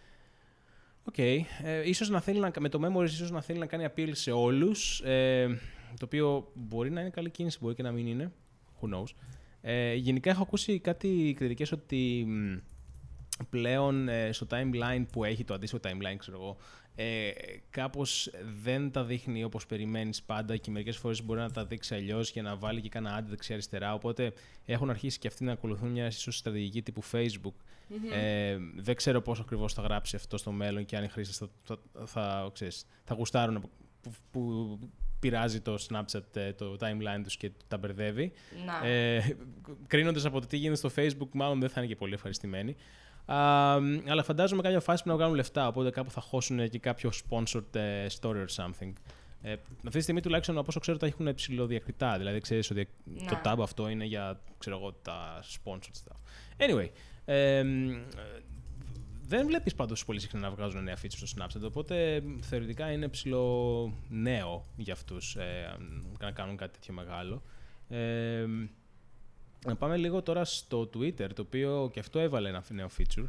Ίσως με το Memories ίσως να θέλει να κάνει appeal σε όλους, το οποίο μπορεί να είναι καλή κίνηση, μπορεί και να μην είναι, who knows. Γενικά έχω ακούσει κάτι κριτικές ότι πλέον στο timeline που έχει το αντίστοιχο timeline, ξέρω εγώ, κάπως δεν τα δείχνει όπως περιμένεις πάντα και μερικές φορές μπορεί να τα δείξει αλλιώς για να βάλει και κάνα άντι δεξιά-αριστερά, οπότε έχουν αρχίσει και αυτοί να ακολουθούν μια ίσως στρατηγική τύπου Facebook. Δεν ξέρω πώς ακριβώς θα γράψει αυτό στο μέλλον και αν οι χρήστες θα γουστάρουν που πειράζει το Snapchat το timeline τους και τα μπερδεύει. Κρίνοντας από το τι γίνεται στο Facebook, μάλλον δεν θα είναι και πολύ ευχαριστημένοι. Αλλά φαντάζομαι κάποια φάση που να βγάλουν λεφτά, οπότε κάπου θα χώσουν και κάποιο sponsored story or something. Αυτή τη στιγμή τουλάχιστον από όσο ξέρω τα έχουν ψηλοδιακριτά, δηλαδή ξέρεις ότι το tab αυτό είναι για, ξέρω εγώ, τα sponsored stuff. Anyway, δεν βλέπεις πάντως πολύ συχνά να βγάζουν νέα features στο Snapchat, οπότε θεωρητικά είναι ψηλό νέο για αυτούς να κάνουν κάτι τέτοιο μεγάλο. Να πάμε λίγο τώρα στο Twitter, το οποίο και αυτό έβαλε ένα νέο feature.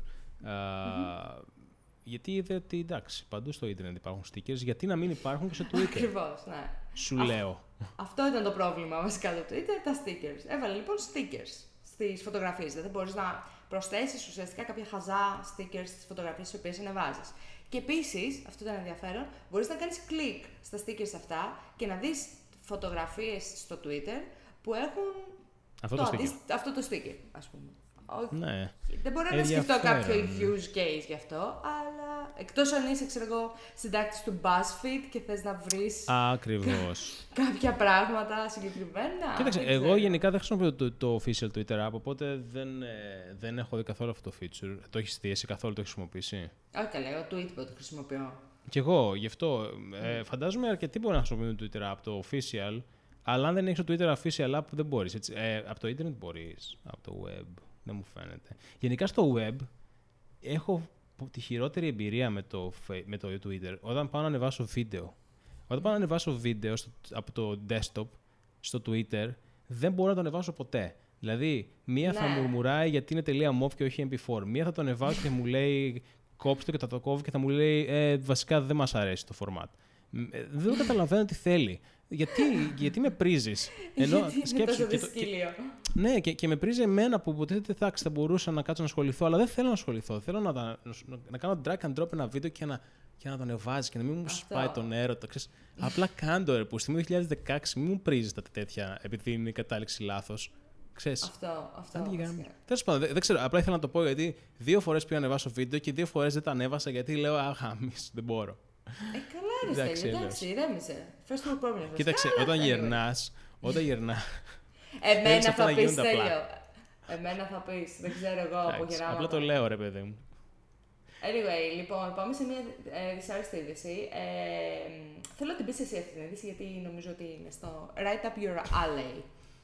Γιατί είδε ότι εντάξει, παντού στο ίντερνετ υπάρχουν stickers, γιατί να μην υπάρχουν και στο Twitter. Ακριβώς, ναι. Σου λέω. Αυτό ήταν το πρόβλημα βασικά το Twitter, τα stickers. Έβαλε λοιπόν stickers στις φωτογραφίες. Δηλαδή μπορείς να προσθέσεις ουσιαστικά κάποια χαζά stickers στις φωτογραφίες τις οποίες ανεβάζεις. Και επίσης, αυτό ήταν ενδιαφέρον, μπορείς να κάνεις κλικ στα stickers αυτά και να δεις φωτογραφίες στο Twitter που έχουν αυτό το sticker, ας πούμε. Ναι. Δεν μπορώ να σκεφτώ κάποιο use case γι' αυτό, αλλά εκτός αν είσαι, ξέρω εγώ, συντάκτης του BuzzFeed και θες να βρεις ακριβώς κάποια πράγματα συγκεκριμένα. Κοίταξε, εγώ γενικά δεν χρησιμοποιώ το official Twitter app, οπότε δεν έχω δει καθόλου αυτό το feature. Το έχεις δει, εσύ καθόλου το έχεις χρησιμοποιήσει? Όχι, καλά, εγώ Tweetbot το χρησιμοποιώ. Κι εγώ, γι' αυτό. Φαντάζομαι αρκετοί μπορεί να χρησιμοποιούν το Twitter app, το official, αλλά αν δεν έχεις το Twitter official app δεν μπορείς. Από το internet μπορείς, από το web. Δεν μου φαίνεται. Γενικά στο web έχω τη χειρότερη εμπειρία με το Twitter όταν πάω να ανεβάσω βίντεο. Όταν πάω να ανεβάσω βίντεο από το desktop στο Twitter, δεν μπορώ να το ανεβάσω ποτέ. Δηλαδή, μία θα μουρμουράει γιατί είναι .mov και όχι MP4. Μία θα το ανεβάσω και μου λέει κόψτε και θα το κόβω και θα μου λέει βασικά δεν μας αρέσει το format. Δεν καταλαβαίνω τι θέλει. Γιατί με πρίζεις? Γιατί είναι τόσο δυσκύλιο. Ναι, και με πρίζει εμένα που υποτίθεται θα μπορούσα να κάτσω να ασχοληθώ, αλλά δεν θέλω να ασχοληθώ. Θέλω να κάνω drag and drop ένα βίντεο και να το ανεβάζει και να μην μου σπάει τον έρωτα. Απλά κάντο ρε που στη 2016 μην μου πρίζεις τα τέτοια επειδή είναι η κατάληξη λάθος. Αυτό. Τέλος πάντων, δεν ξέρω. Απλά ήθελα να το πω γιατί 2 φορές πήγα να ανεβάσω βίντεο και 2 φορές δεν τα ανέβασα γιατί λέω αχαμίς, δεν μπορώ. Καλά, εντάξει, ηρέμησε. First world problem. Κοίταξε, όταν γερνάς. Εμένα θα πεις τέλειο. Εμένα θα πεις, δεν ξέρω εγώ από γεράματα. Απλά το λέω ρε παιδί μου. Anyway, λοιπόν, πάμε σε μια δυσάρεστη είδηση. Θέλω να την πεις εσύ αυτή την είδηση, γιατί νομίζω ότι είναι στο Right Up Your Alley.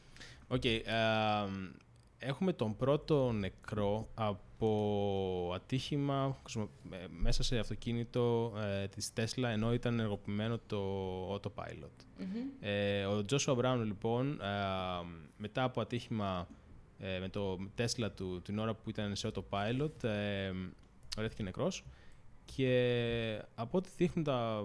Έχουμε τον πρώτο νεκρό από ατύχημα μέσα σε αυτοκίνητο της Tesla, ενώ ήταν ενεργοποιημένο το Autopilot. Ο Joshua Brown, λοιπόν, μετά από ατύχημα με το Tesla του την ώρα που ήταν σε Autopilot, βρέθηκε νεκρός. Και από ό,τι δείχνει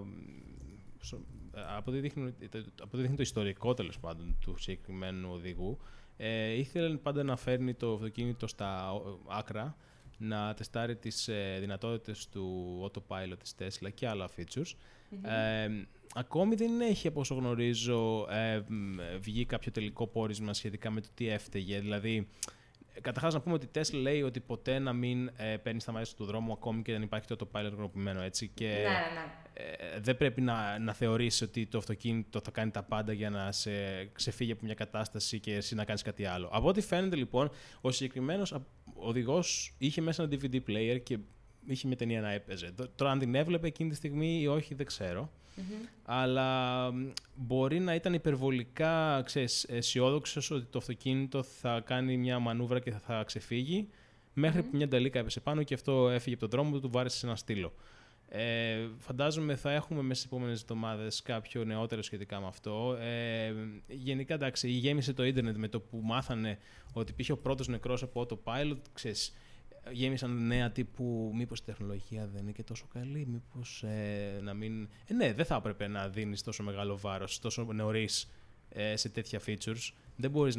το ιστορικό, τέλος πάντων, του συγκεκριμένου οδηγού, ήθελε πάντα να φέρνει το αυτοκίνητο στα άκρα, να τεστάρει τις δυνατότητες του autopilot της Tesla και άλλα features. Ακόμη δεν έχει, από όσο γνωρίζω, βγει κάποιο τελικό πόρισμα σχετικά με το τι έφταιγε. Δηλαδή, καταρχάς να πούμε ότι η Tesla λέει ότι ποτέ να μην παίρνει στα μάτια του δρόμου ακόμη και δεν υπάρχει το autopilot γνωπημένο, έτσι. Και δεν πρέπει να θεωρήσει ότι το αυτοκίνητο θα κάνει τα πάντα για να σε ξεφύγει από μια κατάσταση και εσύ να κάνεις κάτι άλλο. Από ό,τι φαίνεται, λοιπόν, ο συγκεκριμένος οδηγός είχε μέσα ένα DVD player και είχε μια ταινία να έπαιζε. Τώρα, αν την έβλεπε εκείνη τη στιγμή ή όχι, δεν ξέρω. Αλλά μπορεί να ήταν υπερβολικά αισιόδοξος ότι το αυτοκίνητο θα κάνει μια μανούβρα και θα ξεφύγει, μέχρι που μια νταλίκα έπεσε πάνω και αυτό έφυγε από τον δρόμο του βάρεσε σε ένα στήλο. Φαντάζομαι θα έχουμε μέσα στις επόμενες εβδομάδες κάποιο νεότερο σχετικά με αυτό. Γενικά, εντάξει, γέμισε το ίντερνετ με το που μάθανε ότι υπήρχε ο πρώτος νεκρός από autopilot, γέμισαν νέα τύπου μήπως η τεχνολογία δεν είναι και τόσο καλή, μήπως να μην... ναι, δεν θα έπρεπε να δίνεις τόσο μεγάλο βάρος, τόσο νωρίς σε τέτοια features. Δεν μπορείς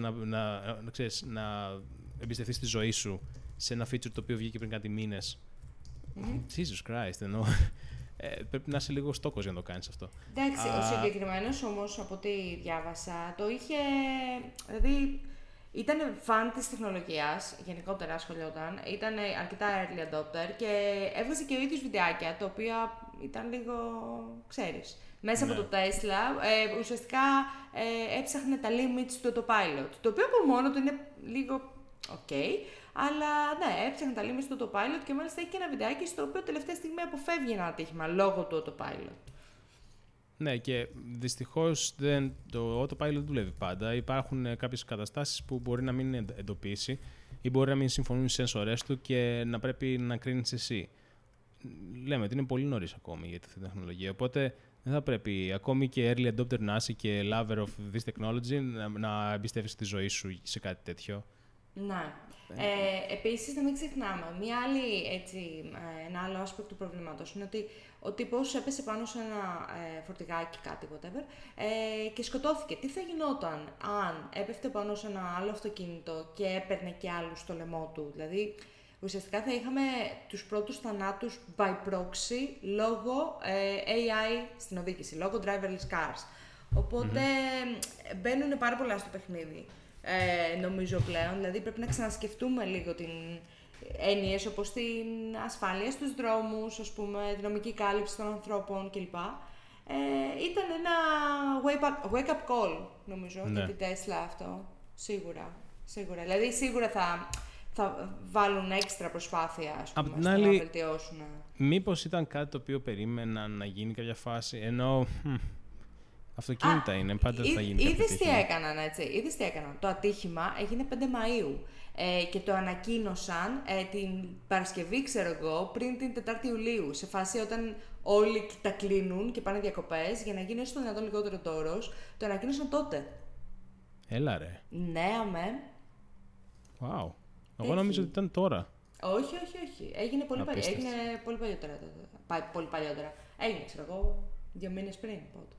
να εμπιστευτείς τη ζωή σου σε ένα feature το οποίο βγήκε πριν κάτι μήνες. Jesus Christ, εννοώ. Πρέπει να είσαι λίγο στόκος για να το κάνεις αυτό. Εντάξει, ο συγκεκριμένος όμως, από ό,τι διάβασα, το είχε... Δηλαδή, ήταν φαν της τεχνολογίας, γενικότερα ασχολιόταν, ήταν αρκετά early adopter και έβγαζε και ο ίδιος βιντεάκια, τα οποία ήταν λίγο, ξέρεις, μέσα από το Tesla, ουσιαστικά έψαχνε τα limits του autopilot, το οποίο από μόνο του είναι λίγο ok, αλλά ναι, έψαχνε τα limits του autopilot και μάλιστα έχει και ένα βιντεάκι στο οποίο τελευταία στιγμή αποφεύγει ένα ατύχημα λόγω του autopilot. Ναι, και δυστυχώς το autopilot δεν δουλεύει πάντα. Υπάρχουν κάποιες καταστάσεις που μπορεί να μην εντοπίσει ή μπορεί να μην συμφωνούν οι σένσορες του και να πρέπει να κρίνεις εσύ. Λέμε ότι είναι πολύ νωρίς ακόμη για τη τεχνολογία, οπότε δεν θα πρέπει ακόμη και early adopter να είσαι και lover of this technology να εμπιστεύεις τη ζωή σου σε κάτι τέτοιο. Ναι. Επίσης, να μην ξεχνάμε, ένα άλλο aspect του προβλήματος είναι ότι ο τύπος έπεσε πάνω σε ένα φορτηγάκι, κάτι, whatever, και σκοτώθηκε. Τι θα γινόταν αν έπεφτε πάνω σε ένα άλλο αυτοκίνητο και έπαιρνε και άλλους στο λαιμό του? Δηλαδή, ουσιαστικά θα είχαμε τους πρώτους θανάτους by proxy λόγω AI στην οδήγηση, λόγω driverless cars. Οπότε μπαίνουν πάρα πολλά στο παιχνίδι. Νομίζω πλέον, δηλαδή πρέπει να ξανασκεφτούμε λίγο την έννοιες όπως την ασφάλεια στους δρόμους, ας πούμε, την νομική κάλυψη των ανθρώπων κλπ. Ήταν ένα wake-up call, νομίζω, για την Tesla αυτό, σίγουρα. Δηλαδή, σίγουρα θα βάλουν έξτρα προσπάθεια, ας πούμε, στο να βελτιώσουν. Μήπως ήταν κάτι το οποίο περίμεναν να γίνει κάποια φάση, ενώ... Αυτοκίνητα είναι, πάντα θα γίνει κάτι. Είδες τι έκαναν, Το ατύχημα έγινε 5 Μαΐου και το ανακοίνωσαν την Παρασκευή, ξέρω εγώ, πριν την 4η Ιουλίου. Σε φάση όταν όλοι τα κλείνουν και πάνε διακοπές, για να γίνει όσο το δυνατόν λιγότερο τόρος, το ανακοίνωσαν τότε. Έλα ρε. Ναι, αμέ. Wow. Εγώ νόμιζα ότι ήταν τώρα. Όχι. Έγινε πολύ παλιότερα. Πολύ παλιότερα. Έγινε, ξέρω εγώ, 2 μήνες πριν. Πότε.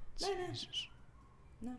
Ναι.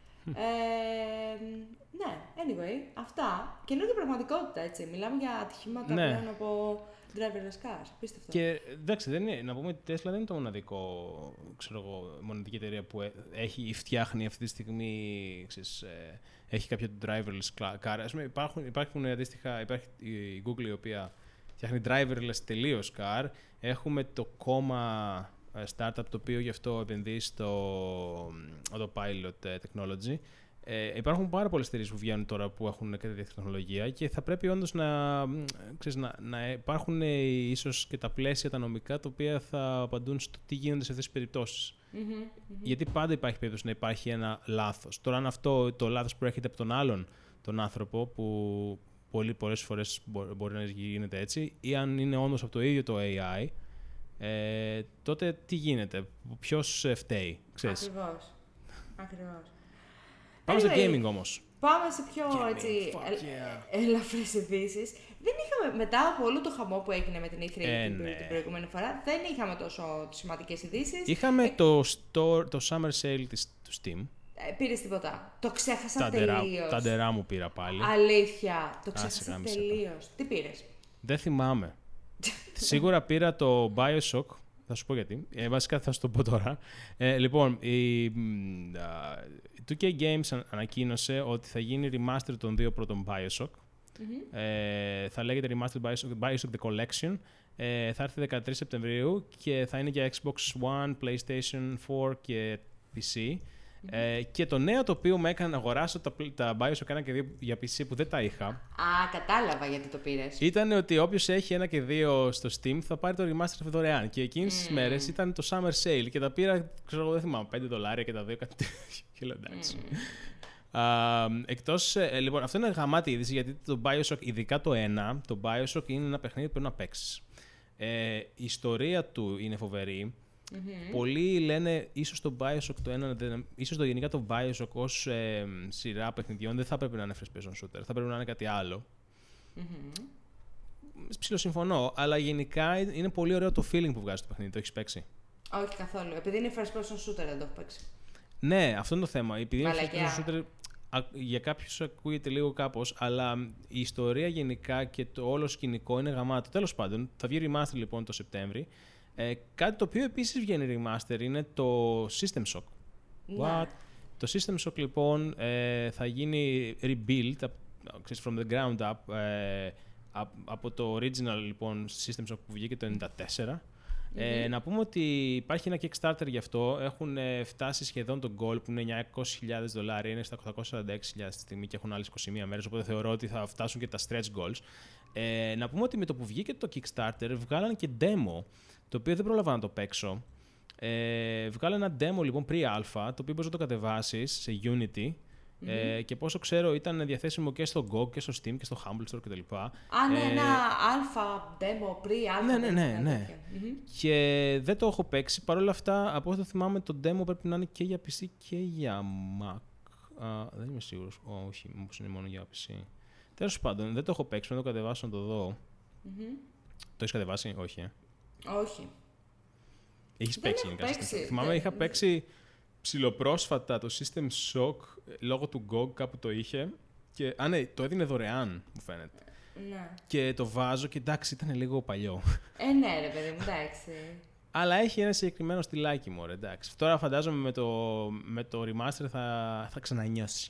Ναι, anyway, αυτά. Καινούργια πραγματικότητα, έτσι. Μιλάμε για ατυχήματα πλέον από driverless cars. Απίστευτο. Και εντάξει, να πούμε ότι η Tesla δεν είναι το μοναδική εταιρεία που φτιάχνει αυτή τη στιγμή, έχει κάποιο driverless car. Ας πούμε, υπάρχουν αντίστοιχα, υπάρχει η Google η οποία φτιάχνει driverless τελείως car. Έχουμε το Coma startup το οποίο γι' αυτό επενδύει στο autopilot technology. Υπάρχουν πάρα πολλές εταιρείες που βγαίνουν τώρα που έχουν τέτοια τεχνολογία και θα πρέπει όντως να υπάρχουν ίσως και τα πλαίσια τα νομικά τα οποία θα απαντούν στο τι γίνονται σε αυτές τις περιπτώσεις. Γιατί πάντα υπάρχει περίπτωση να υπάρχει ένα λάθος. Τώρα αν αυτό το λάθος προέρχεται από τον άλλον τον άνθρωπο που πολλές φορές μπορεί να γίνεται έτσι ή αν είναι όντως από το ίδιο το AI, τότε τι γίνεται, ποιος φταίει, ξέρεις. Ακριβώς. Πάμε στο gaming όμως. πάμε σε πιο ελαφρές ειδήσεις. Δεν είχαμε, μετά από όλο το χαμό που έγινε με την E3 την προηγούμενη φορά, δεν είχαμε τόσο σημαντικές ειδήσεις. Είχαμε το Summer Sale του Steam. Πήρες τίποτα? Το ξέχασα τελείως. Τα ντερά μου πήρα πάλι. Αλήθεια, το ξέχασα τελείως. Τι πήρες? Δεν θυμάμαι. Σίγουρα πήρα το BioShock. Θα σου πω γιατί. Βασικά θα σου το πω τώρα. Λοιπόν, η 2K Games ανακοίνωσε ότι θα γίνει remaster των δύο πρώτων BioShock. Θα λέγεται remastered BioShock The Collection. Θα έρθει 13 Σεπτεμβρίου και θα είναι για Xbox One, PlayStation 4 και PC. Και το νέο το οποίο με έκανε να αγοράσω τα BioShock 1 και 2 για PC που δεν τα είχα. Κατάλαβα γιατί το πήρες. Ήταν ότι όποιος έχει 1 και 2 στο Steam θα πάρει το remaster δωρεάν. Και εκείνες τις μέρες ήταν το Summer Sale και τα πήρα, ξέρω εγώ, δεν θυμάμαι, $5 και τα δύο κάτι τέτοιο. Εντάξει. Εκτός, λοιπόν, αυτό είναι γαμάτη είδηση γιατί το BioShock, ειδικά το 1, το BioShock είναι ένα παιχνίδι που πρέπει να παίξεις. Η ιστορία του είναι φοβερή. Πολλοί λένε ίσως το BioShock το 1, ίσως γενικά το BioShock ως σειρά παιχνιδιών δεν θα πρέπει να είναι first person shooter, θα πρέπει να είναι κάτι άλλο. Ψιλοσυμφωνώ, αλλά γενικά είναι πολύ ωραίο το feeling που βγάζει το παιχνίδι. Το έχεις παίξει? Όχι καθόλου, επειδή είναι first person shooter δεν το έχω παίξει. Ναι, αυτό είναι το θέμα. Επειδή είναι first person shooter, για κάποιους ακούγεται λίγο κάπως, αλλά η ιστορία γενικά και το όλο σκηνικό είναι γαμάτο. Τέλος πάντων, θα βγει remaster λοιπόν το Σεπτέμβρη. Κάτι το οποίο επίσης βγαίνει remaster είναι το System Shock. What? Το System Shock λοιπόν θα γίνει rebuild from the ground up από το original λοιπόν System Shock που βγήκε το 1994. Να πούμε ότι υπάρχει ένα Kickstarter γι' αυτό. Έχουν φτάσει σχεδόν τον goal που είναι $900,000. Είναι στα 846,000 στη στιγμή και έχουν άλλες 21 μέρες. Οπότε θεωρώ ότι θα φτάσουν και τα stretch goals. Να πούμε ότι με το που βγήκε το Kickstarter βγάλαν και demo, το οποίο δεν πρόλαβα να το παίξω. Βγάλαν ένα demo λοιπόν pre-alpha, το οποίο μπορείς να το κατεβάσεις σε Unity. Και πόσο ξέρω ήταν διαθέσιμο και στο GOG και στο Steam και στο Humble Store κτλ. Ναι, ένα alpha demo, pre-alpha. Ναι. Και δεν το έχω παίξει. Παρ' όλα αυτά, από όσο θυμάμαι, το demo πρέπει να είναι και για PC και για Mac. Δεν είμαι σίγουρος. Όχι, μήπως είναι μόνο για PC. Τέλος πάντων, δεν το έχω παίξει. Να το κατεβάσω να το δω. Το έχεις κατεβάσει? Όχι. Όχι. Έχεις παίξει γενικά? Θυμάμαι, είχα παίξει ψιλοπρόσφατα το System Shock λόγω του GOG, κάπου το είχε. Και, ναι, το έδινε δωρεάν, μου φαίνεται. Ναι. Και το βάζω και εντάξει, ήταν λίγο παλιό. Ναι, ρε παιδί μου, εντάξει. Αλλά έχει ένα συγκεκριμένο στυλάκι μου, εντάξει. Τώρα φαντάζομαι με το remaster θα ξανανιώσει.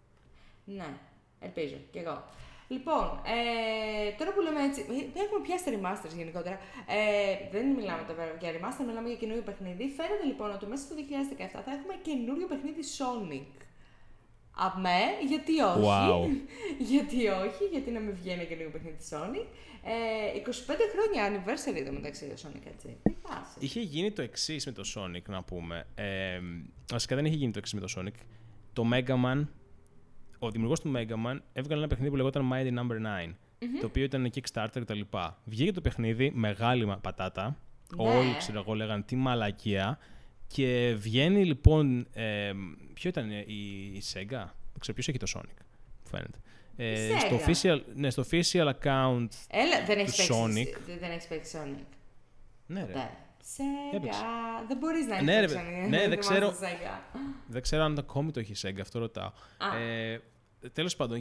Ναι, ελπίζω κι εγώ. Λοιπόν, τώρα που λέμε έτσι, έχουμε πιάσει τα remasters γενικότερα. Δεν μιλάμε τώρα για remaster, μιλάμε για καινούριο παιχνίδι. Φαίνεται λοιπόν ότι μέσα στο 2017 θα έχουμε καινούριο παιχνίδι Sonic. Αμέ, γιατί όχι. Wow. Γιατί όχι, γιατί να μην βγει ένα καινούριο παιχνίδι Sonic. 25 χρόνια anniversary εδώ μεταξύ του Sonic, έτσι. Τι φάση. Είχε γίνει το εξής με το Sonic, να πούμε. Βασικά δεν είχε γίνει το εξής με το Sonic. Το Mega Man. Ο δημιουργός του Mega Man έβγαλε ένα παιχνίδι που λεγόταν Mighty No. 9, το οποίο ήταν Kickstarter κτλ. Βγήκε το παιχνίδι, μεγάλη πατάτα. Ναι. Όλοι, ξέρω εγώ, λέγανε τι μαλακία. Και βγαίνει λοιπόν. Ποιο ήταν η Sega? Δεν ξέρω ποιος έχει το Sonic, μου φαίνεται. Στο official account του Sonic. Δεν έχεις παίξει Sonic. Ναι, ρε. Sega. Δεν μπορείς να έχεις παίξει Sonic. Ναι, δεν ξέρω αν ακόμη το έχει Sega, αυτό ρωτάω. Τέλος πάντων,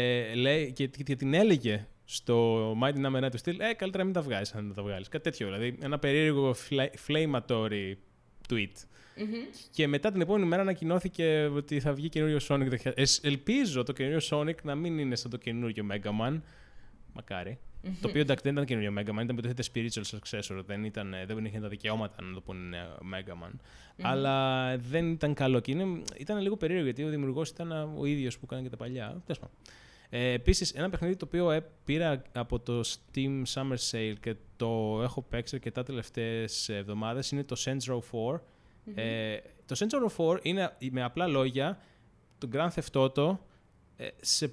και την έλεγε στο Mighty No. 9 του στυλ, καλύτερα μην τα βγάλεις αν δεν τα βγάλεις. Κάτι τέτοιο, δηλαδή ένα περίεργο flamatory tweet. Και μετά την επόμενη μέρα ανακοινώθηκε ότι θα βγει καινούριο Sonic. Ελπίζω το καινούριο Sonic να μην είναι σαν το καινούριο Mega Man. Μακάρι. Το οποίο εντάξει δεν ήταν καινούριο Mega Man, ήταν υποτίθεται spiritual successor. Δεν είχε τα δικαιώματα να το πούνε Mega Man. Αλλά δεν ήταν καλό. Και ήταν λίγο περίεργο γιατί ο δημιουργός ήταν ο ίδιος που έκανε και τα παλιά. Επίσης, ένα παιχνίδι το οποίο πήρα από το Steam Summer Sale και το έχω παίξει και τα τελευταίες εβδομάδες είναι το Saints Row 4. Το Saints Row 4 είναι με απλά λόγια το Grand Theft Auto σε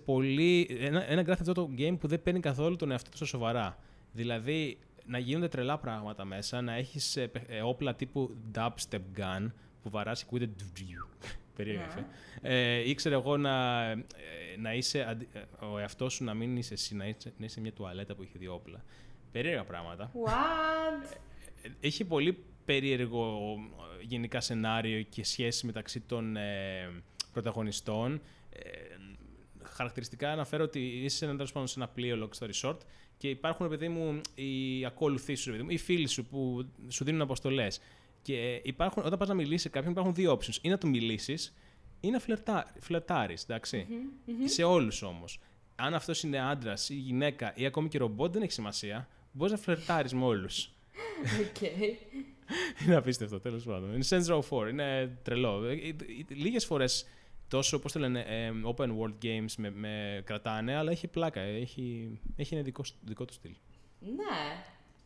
ένα Grand Theft Auto game που δεν παίρνει καθόλου τον εαυτό του στα σοβαρά. Δηλαδή, να γίνονται τρελά πράγματα μέσα, να έχεις όπλα τύπου dubstep gun που βαράς και ακούγεται Περίεργα. Ήξερε εγώ να είσαι ο εαυτός σου, να μην είσαι εσύ, να είσαι μια τουαλέτα που έχει 2 όπλα. Περίεργα πράγματα. What? Έχει πολύ περίεργο γενικά σενάριο και σχέση μεταξύ των πρωταγωνιστών. Χαρακτηριστικά αναφέρω ότι είσαι τέλος πάντων σε ένα πλοίο στο resort και υπάρχουν, παιδί μου, οι ακόλουθοί σου, παιδί μου, οι φίλοι σου που σου δίνουν αποστολές. Και υπάρχουν, όταν πας να μιλήσεις σε κάποιον, υπάρχουν 2 options. Ή να του μιλήσεις ή να φλερτάρεις, εντάξει. Σε όλους όμως. Αν αυτός είναι άντρας ή γυναίκα ή ακόμη και ρομπότ, δεν έχει σημασία. Μπορείς να φλερτάρεις με όλους. Είναι απίστευτο, τέλος πάντων. Είναι Saints Row 4, είναι τρελό. Λίγες φορές τόσο, πώς το λένε, open world games με κρατάνε, αλλά έχει πλάκα, έχει ένα δικό του στυλ. Ναι.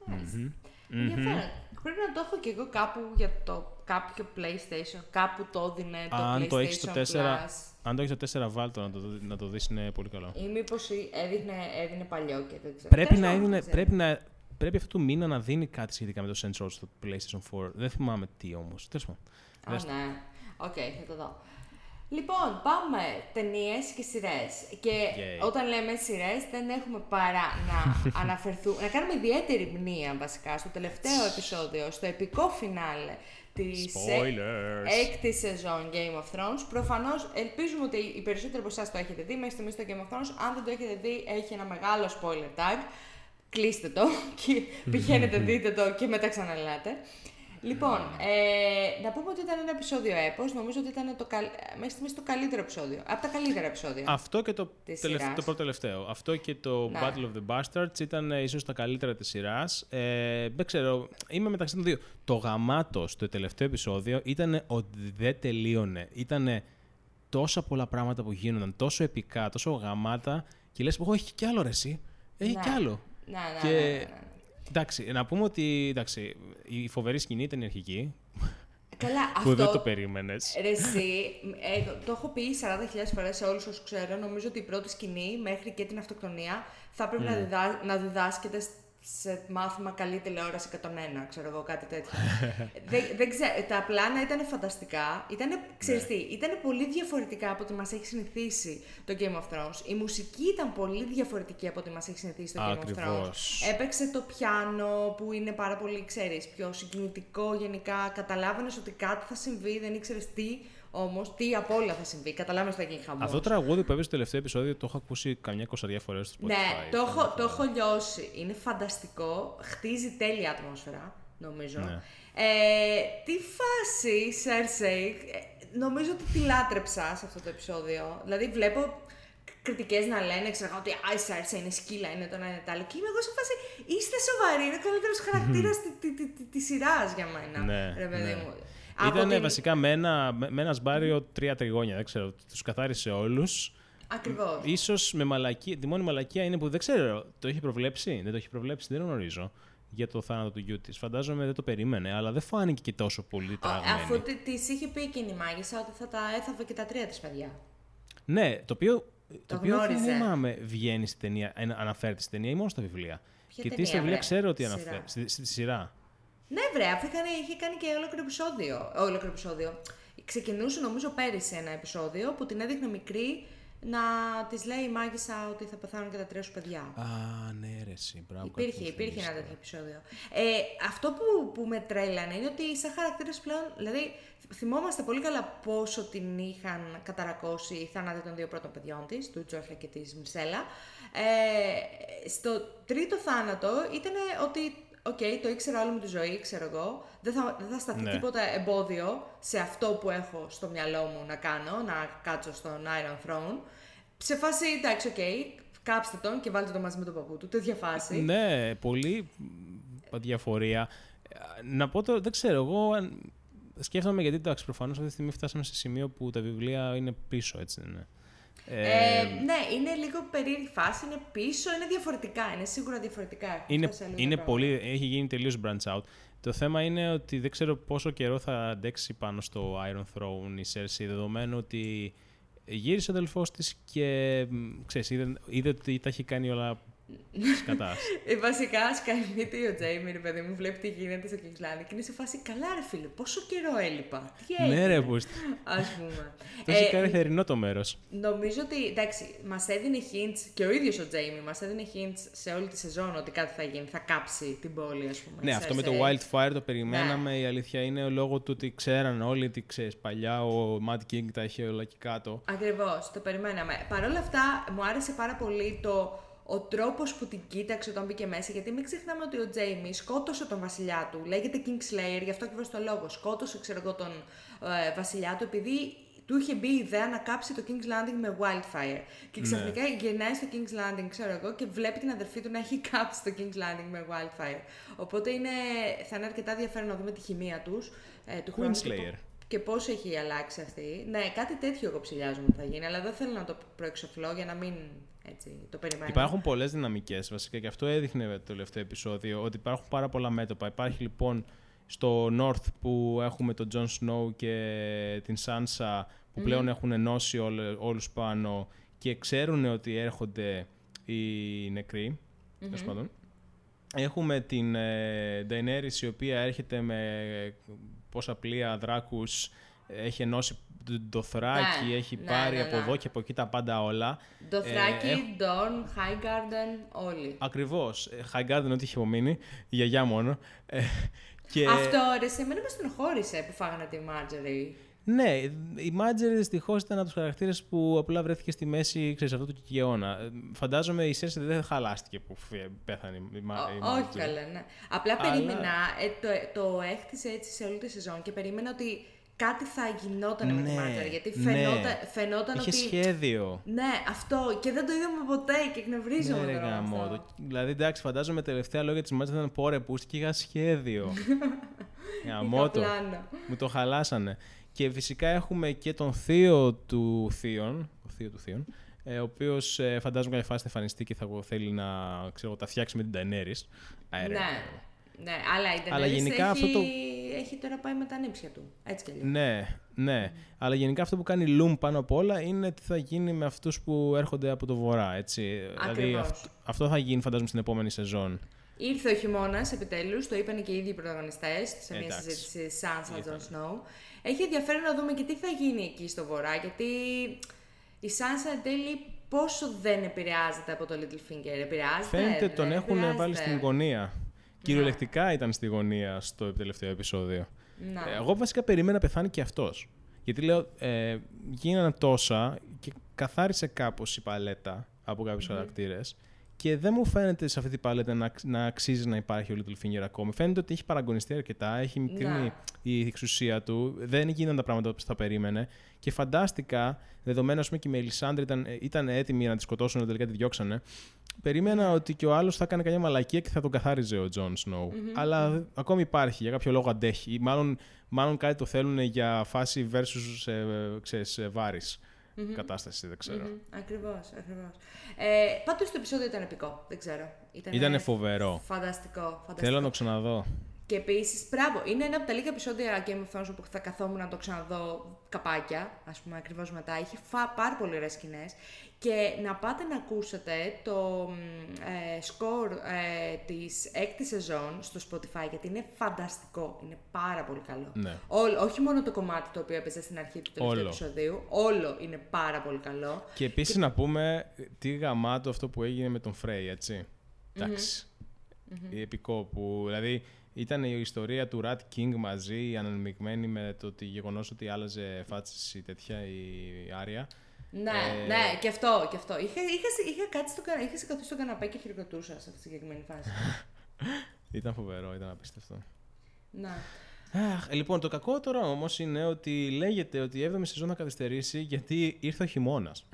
Ενδιαφέρον. Πρέπει να το έχω κι εγώ κάπου για το κάποιο PlayStation, κάπου το έδινε το PlayStation Plus. Αν το έχεις το 4, βάλτο να το δεις, είναι πολύ καλό. Ή μήπως έδινε παλιό και δεν ξέρω. Πρέπει αυτό του μήνα να δίνει κάτι σχετικά με το Saints Row στο PlayStation 4. Δεν θυμάμαι τι όμως. Τέλος πάντων. Ναι. Οκ, θα το δω. Λοιπόν, πάμε ταινίες και σειρές. Και όταν λέμε σειρές, δεν έχουμε παρά να αναφερθούμε, να κάνουμε ιδιαίτερη μνήμα βασικά στο τελευταίο επεισόδιο, στο επικό φινάλε της 6ης σεζόν Game of Thrones. Προφανώς, ελπίζουμε ότι οι περισσότεροι από εσάς το έχετε δει μέχρι στιγμής στο Game of Thrones. Αν δεν το έχετε δει, έχει ένα μεγάλο spoiler tag. Κλείστε το και πηγαίνετε, δείτε το και μετά ξαναλάτε. Λοιπόν, να πούμε ότι ήταν ένα επεισόδιο έπος. Νομίζω ότι ήταν μέχρι στιγμής το καλύτερο επεισόδιο. Από τα καλύτερα επεισόδια. Αυτό και το πρώτο τελευταίο. Αυτό και το Battle of the Bastards ήταν ίσως τα καλύτερα της σειράς. Δεν ξέρω, είμαι μεταξύ των δύο. Το γαμάτο στο τελευταίο επεισόδιο ήταν ότι δεν τελείωνε. Ήταν τόσα πολλά πράγματα που γίνονταν, τόσο επικά, τόσο γαμάτα. Και λες, έχει κι άλλο ρε εσύ. Έχει κι άλλο. Ναι. Εντάξει, να πούμε ότι η φοβερή σκηνή ήταν η αρχική. Καλά, που αυτό, δεν το περίμενες. Ρε εσύ, το έχω πει 40.000 φορές σε όλους όσους ξέρω. Νομίζω ότι η πρώτη σκηνή μέχρι και την αυτοκτονία θα πρέπει να διδάσκεται σε μάθημα καλή τηλεόραση 101, ξέρω εγώ, κάτι τέτοιο. δεν ξέρω, τα πλάνα ήταν φανταστικά. Ήταν πολύ διαφορετικά από ό,τι μας έχει συνηθίσει το Game of Thrones. Η μουσική ήταν πολύ διαφορετική από ό,τι μας έχει συνηθίσει το Game of Thrones. Έπαιξε το πιάνο που είναι πάρα πολύ, ξέρεις, πιο συγκινητικό γενικά. Καταλάβαινες ότι κάτι θα συμβεί, δεν ήξερες τι. Όμως, τι απ' όλα θα συμβεί. Καταλάβαινες ότι θα γίνει χαμός. Αυτό το τραγούδι που έπαιζε στο τελευταίο επεισόδιο το έχω ακούσει καμιά 20 φορές στο Spotify. Ναι, το έχω λιώσει. Είναι φανταστικό. Χτίζει τέλεια ατμόσφαιρα, νομίζω. Ναι. Τι φάση, Cersei. Νομίζω ότι τη λάτρεψα σε αυτό το επεισόδιο. Δηλαδή, βλέπω κριτικές να λένε, ξέρω ότι η Cersei είναι σκύλα, είναι το ένα είναι το άλλο. Και είμαι εγώ σε φάση, είστε σοβαροί, είναι ο καλύτερος χαρακτήρας της σειράς για μένα. Ναι, ρε παιδί μου. Ήταν βασικά με ένα σμπάριο 3 τριγώνια, δεν ξέρω, τους καθάρισε όλους. Ακριβώς. Ίσως με μαλακία, τη μόνη μαλακία είναι που δεν ξέρω, το έχει προβλέψει, δεν το έχει προβλέψει, δεν γνωρίζω για το θάνατο του γιού της. Φαντάζομαι δεν το περίμενε, αλλά δεν φάνηκε και τόσο πολύ τραγμένη. Αφού της είχε πει εκείνη η μάγισσα ότι θα τα έθαβε και τα 3 της παιδιά. Ναι, το οποίο δεν θυμάμαι βγαίνει στη ταινία, αναφέρεται στη ταινία ή μόνο στα βιβλία. Ποια γιατί στα βιβλία ξέρω ότι αναφέρει, στη σειρά. Ναι, βρε, αφού είχε κάνει και ολόκληρο επεισόδιο. Ξεκινούσε νομίζω πέρυσι ένα επεισόδιο που την έδειχνε μικρή να της λέει η μάγισσα ότι θα πεθάνουν και τα 3 σου παιδιά. Α, ναι, ρε, εσύ, μπράβο. Υπήρχε ένα τέτοιο επεισόδιο. Αυτό που με τρέλανε είναι ότι σαν χαρακτήρες πλέον, δηλαδή θυμόμαστε πολύ καλά πόσο την είχαν καταρακώσει οι θάνατοι των 2 πρώτων παιδιών της, του Τζόφρι και της Μυρσέλα. Στο τρίτο θάνατο ήταν ότι το ήξερα όλη μου τη ζωή, ξέρω εγώ. Δεν θα σταθεί τίποτα εμπόδιο σε αυτό που έχω στο μυαλό μου να κάνω, να κάτσω στον Iron Throne. Σε φάση, εντάξει, κάψτε τον και βάλτε τον μαζί με τον παππού του. Τέτοια φάση. Ναι, πολύ διαφορία. Να πω το, δεν ξέρω, εγώ σκέφτομαι γιατί, εντάξει, προφανώς αυτή τη στιγμή φτάσαμε σε σημείο που τα βιβλία είναι πίσω, έτσι δεν είναι. Ναι, είναι λίγο περίεργη φάση, είναι πίσω, είναι διαφορετικά, είναι σίγουρα διαφορετικά. Είναι πολύ, έχει γίνει τελείως branch out. Το θέμα είναι ότι δεν ξέρω πόσο καιρό θα αντέξει πάνω στο Iron Throne η Cersei, δεδομένου ότι γύρισε ο αδελφός της και ξέρεις, είδε ότι τα έχει κάνει όλα Σκατάς. Βασικά σκαλύπτει ο Τζέιμι, ρε παιδί μου, βλέπει τι γίνεται στο King's Landing και είναι σε φάση καλά, ρε φίλε. Πόσο καιρό έλειπα. Τι έγινε. Ναι, ρε, πούστη. Ας πούμε. Το έχει κάνει θερινό το μέρος. Νομίζω ότι, εντάξει, μας έδινε hints και ο ίδιος ο Τζέιμι μας έδινε hints σε όλη τη σεζόν ότι κάτι θα γίνει, θα κάψει την πόλη, ας πούμε. Ναι, αυτό με το Wildfire το περιμέναμε. Ναι. Η αλήθεια είναι λόγω του ότι ξέραν όλοι ότι ξέρεις, παλιά ο Mad King τα είχε όλα εκεί κάτω. Ακριβώς, το περιμέναμε. Παρ' όλα αυτά, μου άρεσε πάρα πολύ ο τρόπος που την κοίταξε όταν μπήκε μέσα, γιατί μην ξεχνάμε ότι ο Τζέιμι σκότωσε τον βασιλιά του. Λέγεται Kingslayer, γι' αυτό ακριβώς το λόγο. Σκότωσε, ξέρω εγώ, τον βασιλιά του, επειδή του είχε μπει η ιδέα να κάψει το King's Landing με Wildfire. Και ξαφνικά γυρνάει στο King's Landing, ξέρω εγώ, και βλέπει την αδερφή του να έχει κάψει το King's Landing με Wildfire. Οπότε θα είναι αρκετά ενδιαφέρον να δούμε τη χημεία τους, του χρόνου. Και πώς έχει αλλάξει αυτή. Ναι, κάτι τέτοιο εγώ ψηλιάζομαι ότι θα γίνει, αλλά δεν θέλω να το προεξοφλώ για να μην έτσι, το περιμένω. Υπάρχουν πολλές δυναμικές βασικά και αυτό έδειχνε το τελευταίο επεισόδιο, ότι υπάρχουν πάρα πολλά μέτωπα. Υπάρχει λοιπόν στο North που έχουμε τον Jon Snow και την Sansa που πλέον έχουν ενώσει όλους πάνω και ξέρουν ότι έρχονται οι νεκροί. Τέλος πάντων. Έχουμε την Daenerys η οποία έρχεται με πόσα πλοία δράκους, έχει ενώσει το Θράκη, έχει πάρει από εδώ και από εκεί τα πάντα όλα. Το Θράκη, Dorne, Highgarden, όλοι. Ακριβώς. Highgarden ό,τι είχε απομείνει, η γιαγιά μόνο. Και... Αυτό ρε, σε μένα με στενοχώρησε που φάγανε τη Marjorie. Ναι, η Marjorie δυστυχώς ήταν από τους χαρακτήρες που απλά βρέθηκε στη μέση, ξέρεις, αυτού του κικαιώνα. Φαντάζομαι η Cersei δεν χαλάστηκε που πέθανε η Marjorie. Όχι καλά, ναι. Απλά περίμενα, το έχτισε έτσι σε όλη τη σεζόν και περίμενα ότι κάτι θα γινόταν με τη Marjorie, γιατί φαινόταν είχε ότι... Είχε σχέδιο. Ναι, αυτό, και δεν το είδαμε ποτέ και εκνευρίζομαι. Ναι, γαμώτο. Δηλαδή, εντάξει, φαντάζομαι τελευταία λόγια της Marjorie ήταν πόρε πούστη και είχα σχέδιο. Γαμώτο. Μου το χαλάσανε. Και φυσικά έχουμε και τον θείο του Θείον, ο οποίος φαντάζομαι κάποια φάση θα εμφανιστεί και θα θέλει να τα φτιάξει με την Daenerys. Ναι, αλλά η Daenerys γενικά έχει τώρα πάει με τα νύψια του, έτσι κι αλλιώς. Ναι. Αλλά γενικά αυτό που κάνει Loom πάνω απ' όλα είναι τι θα γίνει με αυτούς που έρχονται από το βορρά, έτσι. Δηλαδή αυτό θα γίνει φαντάζομαι στην επόμενη σεζόν. Ήρθε ο χειμώνας επιτέλους, το είπαν και οι ίδιοι οι πρωταγωνιστές σε μια συζήτηση Sansa Jon Snow. Έχει ενδιαφέρον να δούμε και τι θα γίνει εκεί στο βορρά, γιατί η Sansa εν τέλει πόσο δεν επηρεάζεται από το Littlefinger. Επηρεάζεται. Φαίνεται τον έχουν βάλει στην γωνία. Κυριολεκτικά ήταν στη γωνία στο τελευταίο επεισόδιο. Εγώ βασικά περίμενα να πεθάνει και αυτός. Γιατί λέω, γίνανε τόσα και καθάρισε κάπως η παλέτα από κάποιους χαρακτήρες. Και δεν μου φαίνεται σε αυτή την παλέτα να αξίζει να υπάρχει ο Littlefinger ακόμη. Φαίνεται ότι έχει παραγωνιστεί αρκετά, έχει μικρύνει η εξουσία του, δεν γίνανε τα πράγματα όπως θα περίμενε. Και φαντάστηκα, δεδομένου ας πούμε και η Μελισάνδρη ήταν έτοιμη να τη σκοτώσουν, αλλά τελικά τη διώξανε. Περίμενα ότι και ο άλλος θα έκανε καμιά μαλακία και θα τον καθάριζε ο Jon Snow. Αλλά ακόμη υπάρχει, για κάποιο λόγο αντέχει. Μάλλον κάτι το θέλουν για φάση versus Varys. Κατάσταση, δεν ξέρω. Ακριβώς. Πάντως το επεισόδιο ήταν επικό, δεν ξέρω. Ήτανε φοβερό. Φανταστικό. Θέλω να το ξαναδώ. Και επίσης, μπράβο, είναι ένα από τα λίγα επεισόδια Game of Thrones που θα καθόμουν να το ξαναδώ καπάκια, ας πούμε, ακριβώς μετά. Είχε πάρα πολύ ωραίες σκηνές. Και να πάτε να ακούσετε το σκορ της 6ης σεζόν στο Spotify, γιατί είναι φανταστικό, είναι πάρα πολύ καλό. Ναι. Όχι μόνο το κομμάτι το οποίο έπαιζε στην αρχή του τελευταίου επεισοδίου, όλο είναι πάρα πολύ καλό. Και επίσης να πούμε τι γαμάτο αυτό που έγινε με τον Frey, έτσι. Εντάξει. Η επικό που, δηλαδή, ήταν η ιστορία του Rat King μαζί, αναμειγμένη με το γεγονός ότι άλλαζε φάτσες η τέτοια, η Άρια. Ναι, και αυτό. Είχα καθίσει στο καναπέ και χειροκροτούσα σε αυτή τη συγκεκριμένη φάση. Ήταν φοβερό, ήταν απίστευτο. Να. Λοιπόν, το κακό τώρα όμως είναι ότι λέγεται ότι η 7η σεζόν θα καθυστερήσει γιατί ήρθε ο χειμώνας.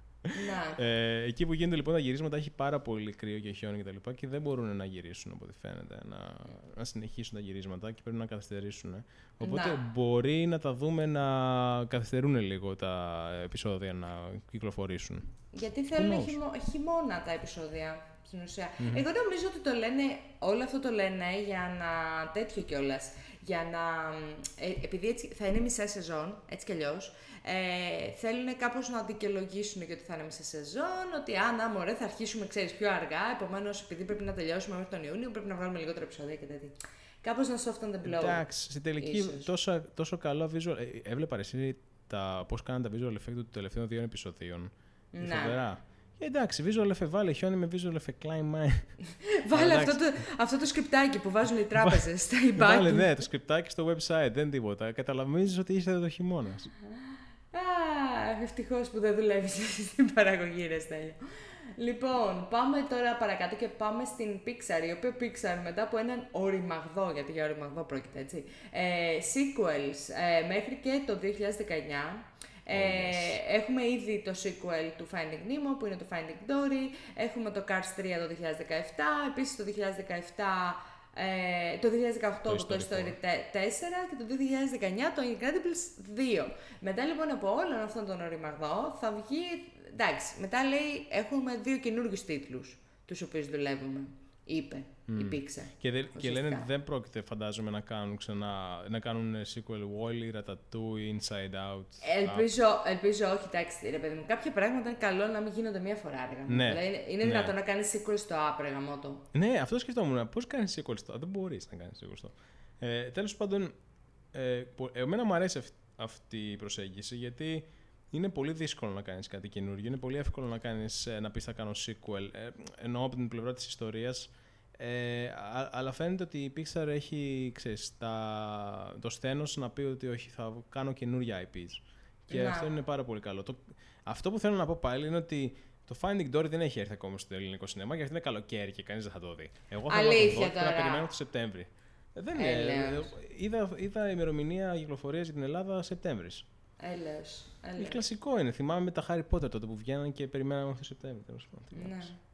Εκεί που γίνονται λοιπόν τα γυρίσματα έχει πάρα πολύ κρύο και χιόνι κτλ. Και δεν μπορούν να γυρίσουν από ό,τι φαίνεται. Να συνεχίσουν τα γυρίσματα και πρέπει να καθυστερήσουν. Οπότε μπορεί να τα δούμε να καθυστερούν λίγο τα επεισόδια να κυκλοφορήσουν. Γιατί θέλουν χειμώνα τα επεισόδια. στην ουσία. Εγώ νομίζω ότι το λένε, όλο αυτό το λένε για να τέτοιο κιόλας. Για να, επειδή έτσι θα είναι μισά σεζόν, έτσι κι αλλιώς, θέλουν κάπως να δικαιολογήσουν και ότι θα είναι μισά σεζόν, ότι μωρέ, θα αρχίσουμε, ξέρεις, πιο αργά, επομένως επειδή πρέπει να τελειώσουμε μέχρι τον Ιούνιο, πρέπει να βγάλουμε λιγότερα επεισόδια και τέτοια. Κάπως να soften the blow. Εντάξει, στην τελική τόσο καλό visual. Έβλεπα εσύ πώς κάνανε τα visual effect των τελευταίων 2 επεισοδίων. Φοβερά. Εντάξει, visual effect, βάλε χιόνι με visual effect, climb mine. Βάλε αυτό το σκριπτάκι που βάζουν οι τράπεζες στα υπάκια. Βάλε, ναι, το σκριπτάκι στο website, δεν τίποτα. Καταλαβαίνεις ότι είσαι εδώ χειμώνας. Ευτυχώς που δεν δουλεύεις στην παραγωγή, ρε Στέλιο. Λοιπόν, πάμε τώρα παρακάτω και πάμε στην Pixar, η οποία Pixar μετά από έναν οριμαγδό, γιατί για οριμαγδό πρόκειται, έτσι, sequels μέχρι και το 2019. Έχουμε ήδη το sequel του Finding Nemo, που είναι το Finding Dory, έχουμε το Cars 3 το 2017, επίσης το 2018 το Toy Story 4 και το 2019 το Incredibles 2. Μετά λοιπόν από όλον αυτόν τον οριμαγδό θα βγει, εντάξει, μετά λέει έχουμε 2 καινούργιους τίτλους τους οποίους δουλεύουμε, είπε η Pixar. Και λένε ότι δεν πρόκειται, φαντάζομαι, να κάνουν sequel Wall-E, Ratatouille, Inside Out. Ελπίζω όχι, εντάξει, ρε παιδί μου. Κάποια πράγματα είναι καλό να μην γίνονται μία φορά αργά. Ναι. Δηλαδή, είναι δυνατόν να κάνεις sequel στο άπρεγα μότο. Ναι, αυτό σκεφτόμουν. Πώς κάνεις sequel στο? Δεν μπορείς να κάνεις sequel στο. Τέλος πάντων, εμένα μου αρέσει αυτή η προσέγγιση, γιατί είναι πολύ δύσκολο να κάνεις κάτι καινούργιο. Είναι πολύ εύκολο να πεις θα κάνω sequel, εννοώ από την πλευρά της ιστορίας. Αλλά φαίνεται ότι η Pixar έχει, ξέρεις, το σθένος να πει ότι όχι, θα κάνω καινούργια IPs. Και αυτό είναι πάρα πολύ καλό. Αυτό που θέλω να πω πάλι είναι ότι το Finding Dory δεν έχει έρθει ακόμα στο ελληνικό σινεμά, γιατί είναι καλοκαίρι και κανείς δεν θα το δει. Εγώ θέλω να το δω να περιμένω το Σεπτέμβρη. Είδα ημερομηνία κυκλοφορίας για την Ελλάδα Σεπτέμβρης. Έλεος. Κλασικό είναι. Θυμάμαι με τα Harry Potter τότε που βγαίναν και περιμέναμε μέχρι το Σεπτέμβρη. Ναι.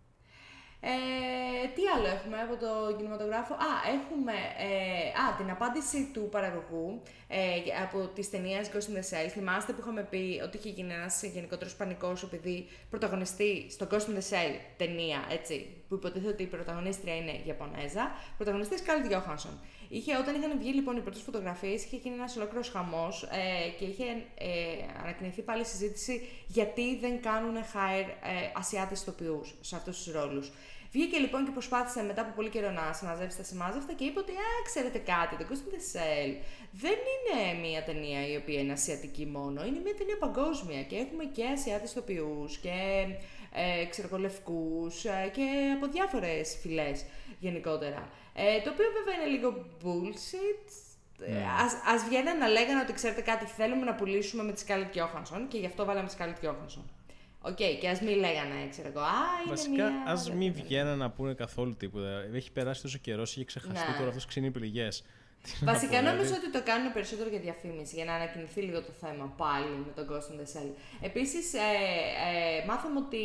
Τι άλλο έχουμε από το κινηματογράφο? Έχουμε την απάντηση του παραγωγού από τις ταινίες Ghost in the Shell. Θυμάστε που είχαμε πει ότι είχε γίνει ένας γενικότερος πανικός επειδή πρωταγωνιστεί στο Ghost in the Shell ταινία, έτσι, που υποτίθεται ότι η πρωταγωνίστρια είναι Ιαπωνέζα, πρωταγωνιστής Scarlett Johansson. Όταν είχαν βγει λοιπόν οι πρώτες φωτογραφίες, είχε γίνει ένας ολόκληρος χαμός και είχε ανακοινωθεί πάλι συζήτηση γιατί δεν κάνουν hire Ασιάτες ηθοποιούς σε αυτούς τους ρόλους. Βγήκε λοιπόν και προσπάθησε μετά από πολύ καιρό να συμμαζέψει τα σημάζευτα και είπε ότι ξέρετε κάτι, το Ghost in the Shell δεν είναι μια ταινία η οποία είναι ασιατική μόνο, είναι μια ταινία παγκόσμια και έχουμε και Ασιάτες ηθοποιούς και ξερκολευκούς και από διάφορες φυλές γενικότερα. Το οποίο βέβαια είναι λίγο bullshit. Ας βγαίνουν να λέγανε ότι ξέρετε κάτι, θέλουμε να πουλήσουμε με τη Scarlett Johansson και γι' αυτό βάλαμε τη Scarlett Johansson. Και ας μην λέγανε, ξέρω εγώ, βασικά, ας μην βγαίνανε να πούνε καθόλου τίποτα. Έχει περάσει τόσο καιρός, έχει ξεχαστεί τώρα αυτός ξύνει πληγές. Βασικά νομίζω ότι το κάνουν περισσότερο για διαφήμιση, για να ανακοινωθεί λίγο το θέμα πάλι με τον Ghost in the Shell. Επίσης, μάθαμε ότι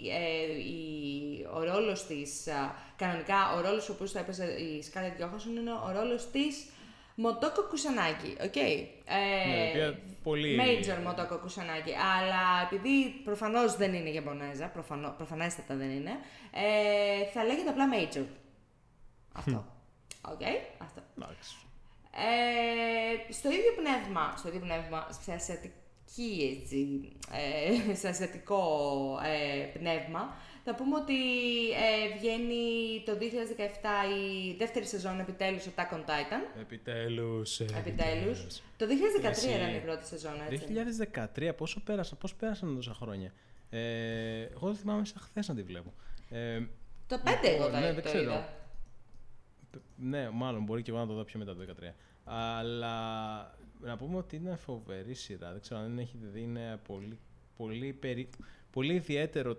ο ρόλος της, κανονικά ο ρόλος ο οποίος θα έπαιζε η Scarlett Johansson είναι ο ρόλος της Motoko Kusanagi, ναι, πολύ... Major Motoko Kusanagi, αλλά επειδή προφανώς δεν είναι Ιαπωνέζα, προφανέστατα δεν είναι, θα λέγεται απλά Major. Αυτό. Αυτό. Στο ίδιο πνεύμα, σε ασιατικό πνεύμα, θα πούμε ότι βγαίνει το 2017 η δεύτερη σεζόν επιτέλους Attack on Titan. Επιτέλους. Το 2013 ήταν η πρώτη σεζόν, έτσι. 2013, πώς πέρασαν τόσα χρόνια. Εγώ δεν θυμάμαι σαν χθες να τη βλέπω. Το 5 εγώ το είδα. Ναι, μάλλον μπορεί και εγώ να το δω πιο μετά το 2013. Αλλά να πούμε ότι είναι φοβερή σειρά. Δεν ξέρω αν έχετε δει, είναι πολύ ιδιαίτερο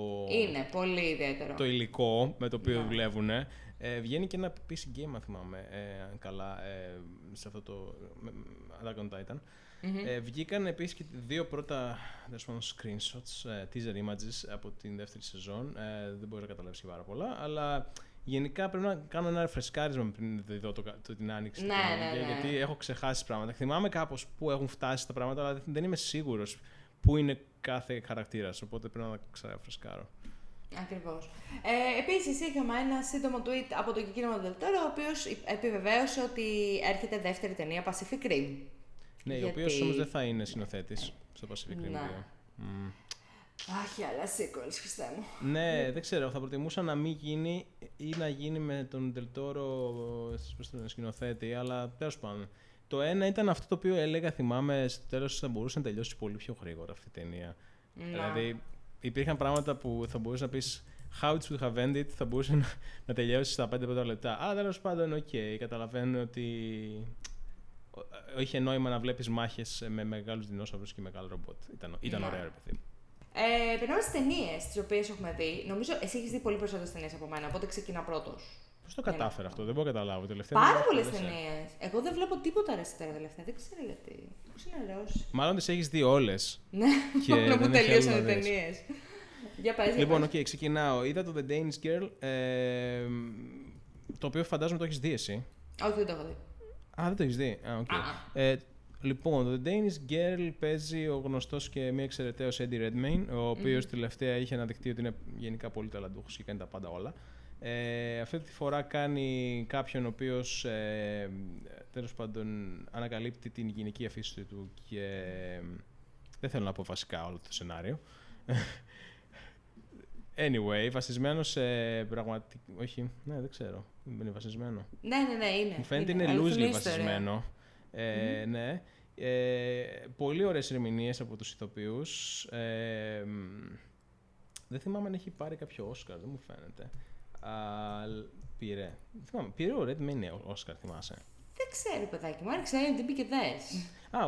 το υλικό με το οποίο δουλεύουν. Βγαίνει και ένα PC game, αν θυμάμαι, καλά, σε αυτό το Attack on Titan. Βγήκαν επίσης και 2 πρώτα screenshots, teaser images από την δεύτερη σεζόν. Δεν μπορεί να καταλάβει πάρα πολλά, αλλά γενικά πρέπει να κάνω ένα φρεσκάρισμα πριν δω την άνοιξη. Ναι. Γιατί έχω ξεχάσει πράγματα. Θυμάμαι κάπως πού έχουν φτάσει τα πράγματα, αλλά δεν είμαι σίγουρος πού είναι κάθε χαρακτήρας, οπότε πρέπει να τα ξαφρεσκάρω. Ακριβώς. Επίσης, είχαμε ένα σύντομο tweet από τον Guillermo del Toro, ο οποίος επιβεβαίωσε ότι έρχεται δεύτερη ταινία Pacific Rim. Ναι, ο οποίος όμως δεν θα είναι σκηνοθέτης στο Pacific Rim 2. Αχ, άλλα sequels, Χριστέ μου. Ναι, δεν ξέρω. Θα προτιμούσα να μην γίνει ή να γίνει με τον Del Toro στον σκηνοθέτη, αλλά τέλος πάντων. Το ένα ήταν αυτό το οποίο έλεγα, θυμάμαι, στο τέλος θα μπορούσε να τελειώσει πολύ πιο γρήγορα αυτή η ταινία. Δηλαδή, υπήρχαν πράγματα που θα μπορούσε να πεις how it should have ended, θα μπορούσε να τελειώσει στα 5-5 λεπτά. Αλλά τέλος πάντων, καταλαβαίνω ότι είχε νόημα να βλέπεις μάχες με μεγάλους δεινόσαυρους και μεγάλο ρομπότ. Ήταν ωραία, ρε παιδί. Περνάμε στις ταινίες τις οποίες έχουμε δει. Νομίζω εσύ έχεις δει πολύ περισσότερες ταινίες από μένα, οπότε ξεκινά πρώτος. Πώς το κατάφερα αυτό, δεν μπορώ να καταλάβω. Πάρα πολλές ταινίες. Εγώ δεν βλέπω τίποτα ρε τώρα τελευταία, δεν ξέρω γιατί. Πώς είναι ρώσει. Μάλλον τις έχεις δει όλες. Ναι, μόνο που τελείωσαν οι ταινίες. Για πες, λοιπόν, ξεκινάω. Είδα το The Danish Girl, το οποίο φαντάζομαι το έχεις δει εσύ. Όχι, δεν το έχω δει. Α, δεν το έχεις δει. Λοιπόν, το The Danish Girl παίζει ο γνωστός και μη εξαιρεταίος Eddie Redmayne, ο οποίος τελευταία είχε αναδειχθεί ότι είναι γενικά πολύ ταλαντούχος και κάνει τα πάντα όλα. Αυτή τη φορά κάνει κάποιον ο οποίος τέλος πάντων ανακαλύπτει την γυναικεία φύση του και δεν θέλω να πω βασικά όλο το σενάριο. Anyway, βασισμένο σε πραγματική... Όχι, ναι, δεν ξέρω. Είναι βασισμένο. Ναι, είναι. Μου φαίνεται είναι loosely βασισμένο. Ναι. Πολύ ωραίες ερμηνείες από τους ηθοποιούς. Δεν θυμάμαι αν έχει πάρει κάποιο Όσκαρ, δεν μου φαίνεται. Πήρε. Πήρε ο Redmayne Όσκαρ, θυμάσαι. Δεν ξέρω, παιδάκι μου. Άρχισε να την πει και δες.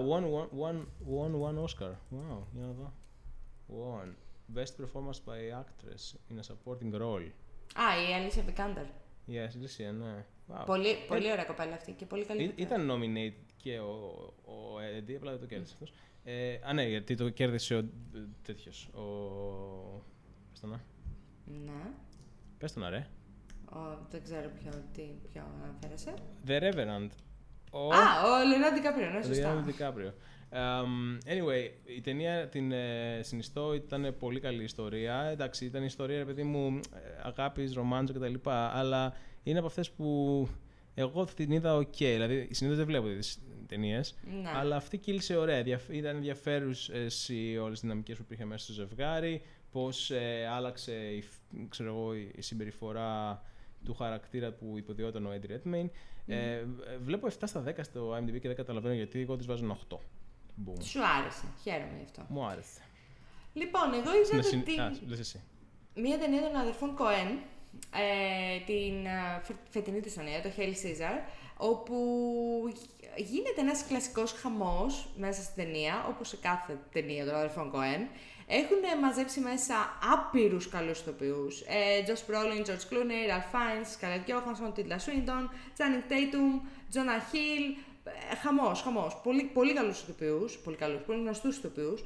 One Oscar. Wow, για να δω. One. Best performance by actress in a supporting role. Η Alicia Vikander. Yes, Alicia, ναι. Wow. Πολύ ωραία κοπέλα αυτή και πολύ καλή. Ήταν nominate και ο Eddie, απλά δεν το κέρδισε αυτός. Ναι, γιατί το κέρδισε ο τέτοιος. Πες το να. Ναι. Πες το να, ρε. Δεν ξέρω ποιο αναφέρεσαι. The Reverend. Ο Leonardo DiCaprio, ναι, σωστά. Leonardo DiCaprio. Anyway, η ταινία την συνιστώ, ήταν πολύ καλή ιστορία. Εντάξει, ήταν ιστορία, ρε παιδί μου, αγάπης, ρομάντζο κτλ. Αλλά είναι από αυτές που εγώ την είδα ok. Δηλαδή, συνήθως δεν βλέπω τις ταινίες. Ναι. Αλλά αυτή κύλησε ωραία. Ήταν ενδιαφέρουσες όλες τις δυναμικές που υπήρχαν μέσα στο ζευγάρι. Πώς άλλαξε η συμπεριφορά του χαρακτήρα που υποδιόταν ο Eddie Redmayne. Βλέπω 7 στα 10 στο IMDb και δεν καταλαβαίνω γιατί. Εγώ της βάζω ένα 8. Boom. Σου άρεσε. Χαίρομαι γι' αυτό. Μου άρεσε. Λοιπόν, εγώ είδα μία ταινία των αδερφών Coen, την φετινή της ταινία, το Hail Caesar, όπου γίνεται ένας κλασικός χαμός μέσα στην ταινία, όπως σε κάθε ταινία των αδερφών Coen. Έχουν μαζέψει μέσα άπειρους καλούς ηθοποιούς. Josh Brolin, George Clooney, Ralph Fiennes, Scarlett Johansson, Tilda Swinton, Channing Tatum, Jonah Hill. Χαμός. Πολύ καλούς ηθοποιούς, πολύ γνωστούς ηθοποιούς,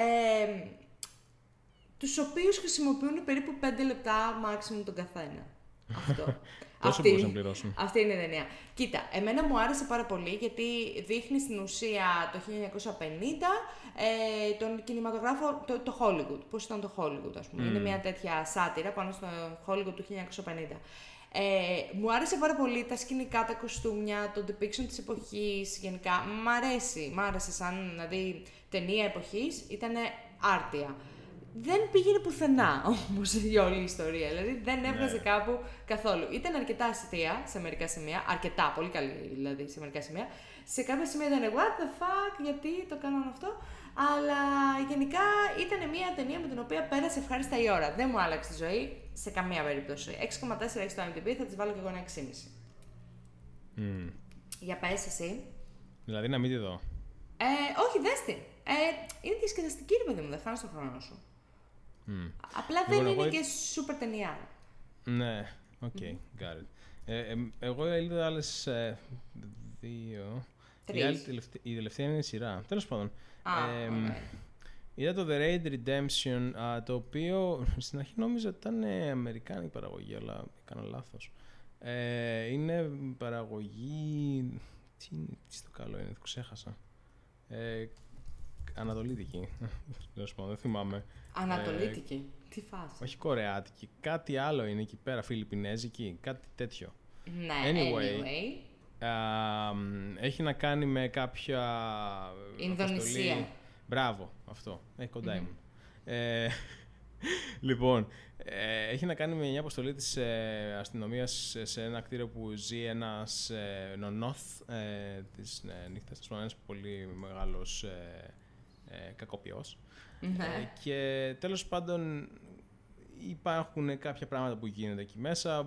τους οποίους χρησιμοποιούν περίπου 5 λεπτά maximum τον καθένα. Αυτό. Πόσο μπορούσαν να πληρώσουν. Αυτή είναι η ταινία. Κοίτα, εμένα μου άρεσε πάρα πολύ γιατί δείχνει στην ουσία το 1950 τον κινηματογράφο, το Hollywood. Πώς ήταν το Hollywood, ας πούμε. Είναι μια τέτοια σάτυρα πάνω στο Hollywood του 1950. Μου άρεσε πάρα πολύ τα σκηνικά, τα κοστούμια, το depiction της εποχής γενικά. Μ' άρεσε σαν δηλαδή, ταινία εποχής, ήταν άρτια. Δεν πήγαινε πουθενά όμως η όλη η ιστορία, δηλαδή δεν έβγαζε κάπου καθόλου. Ήταν αρκετά αστεία σε μερικά σημεία, αρκετά, πολύ καλή δηλαδή σε μερικά σημεία. Σε κάποια σημεία ήταν what the fuck, γιατί το κάνανε αυτό. Αλλά γενικά ήταν μια ταινία με την οποία πέρασε ευχάριστα η ώρα. Δεν μου άλλαξε τη ζωή σε καμία περίπτωση. 6,4 έχει στο IMDb, θα της βάλω και εγώ ένα 6,5. Για πες εσύ. Δηλαδή να μην τη δω. Όχι, δες την. Είναι διασκεδαστική, ρε παιδί μου, δεν χάνεις τον χρόνο σου. Απλά δεν είναι και σούπερ ταινία. Ναι, οκ, got it. Εγώ είδα άλλες 2. Η τελευταία είναι η σειρά. Τέλος πάντων. Είδα το The Raid Redemption, το οποίο στην αρχή νόμιζα ότι ήταν αμερικάνικη παραγωγή, αλλά έκανα λάθος. Είναι παραγωγή... Τι στο καλό είναι, το ξέχασα. Ανατολίτικη. Δεν θυμάμαι. Ανατολίτικη. Τι φάση. Όχι κορεάτικη. Κάτι άλλο είναι εκεί πέρα. Φιλιππινέζικη. Κάτι τέτοιο. Ναι, anyway. Έχει να κάνει με κάποια. Ινδονησία. Αποστολή. Μπράβο, αυτό. Κοντά ήμουν. Λοιπόν, έχει να κάνει με μια αποστολή της αστυνομίας σε ένα κτίριο που ζει ένας νονόθ της νύχτας, ένας πολύ μεγάλος κακοποιός. Και τέλος πάντων υπάρχουν κάποια πράγματα που γίνονται εκεί μέσα.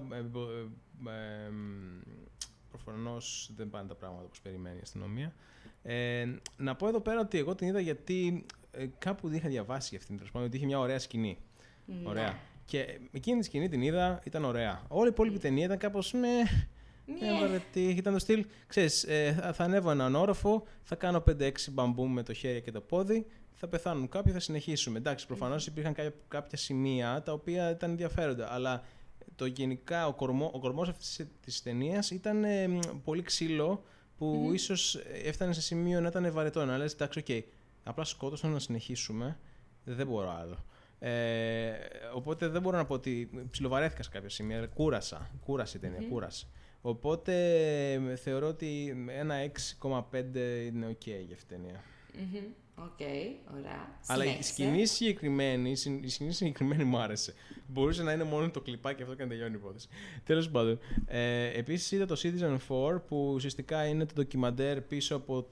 Προφανώς δεν πάνε τα πράγματα όπως περιμένει η αστυνομία. Να πω εδώ πέρα ότι εγώ την είδα γιατί κάπου είχα διαβάσει για αυτήν, ότι είχε μια ωραία σκηνή. Ωραία. Και εκείνη τη σκηνή την είδα, ήταν ωραία. Όλη η υπόλοιπη ταινία ήταν κάπως βαρετή. Ήταν το στυλ, ξέρεις, θα ανέβω έναν όροφο, θα κάνω 5-6 μπαμπούμ με το χέρι και το πόδι, θα πεθάνουν κάποιοι, θα συνεχίσουμε. Εντάξει, προφανώς υπήρχαν κάποια σημεία τα οποία ήταν ενδιαφέροντα, αλλά γενικά ο κορμός αυτής της ταινίας ήταν πολύ ξύλο, που ίσως έφτανε σε σημείο να ήταν βαρετό. Να λες, εντάξει, οκ, απλά σκότωσαν να συνεχίσουμε, δεν μπορώ άλλο. Οπότε δεν μπορώ να πω ότι ψιλοβαρέθηκα σε κάποια σημεία. Κούρασε η ταινία, κούρασε. Οπότε θεωρώ ότι ένα 6,5 είναι ok για αυτή την ταινία. Οκ, ωραία. Αλλά η σκηνή συγκεκριμένη μου άρεσε. Μπορούσε να είναι μόνο το κλιπάκι αυτό και να τελειώνει η υπόθεση. Τέλος πάντων. Επίσης είδα το Citizen 4, που ουσιαστικά είναι το ντοκιμαντέρ πίσω από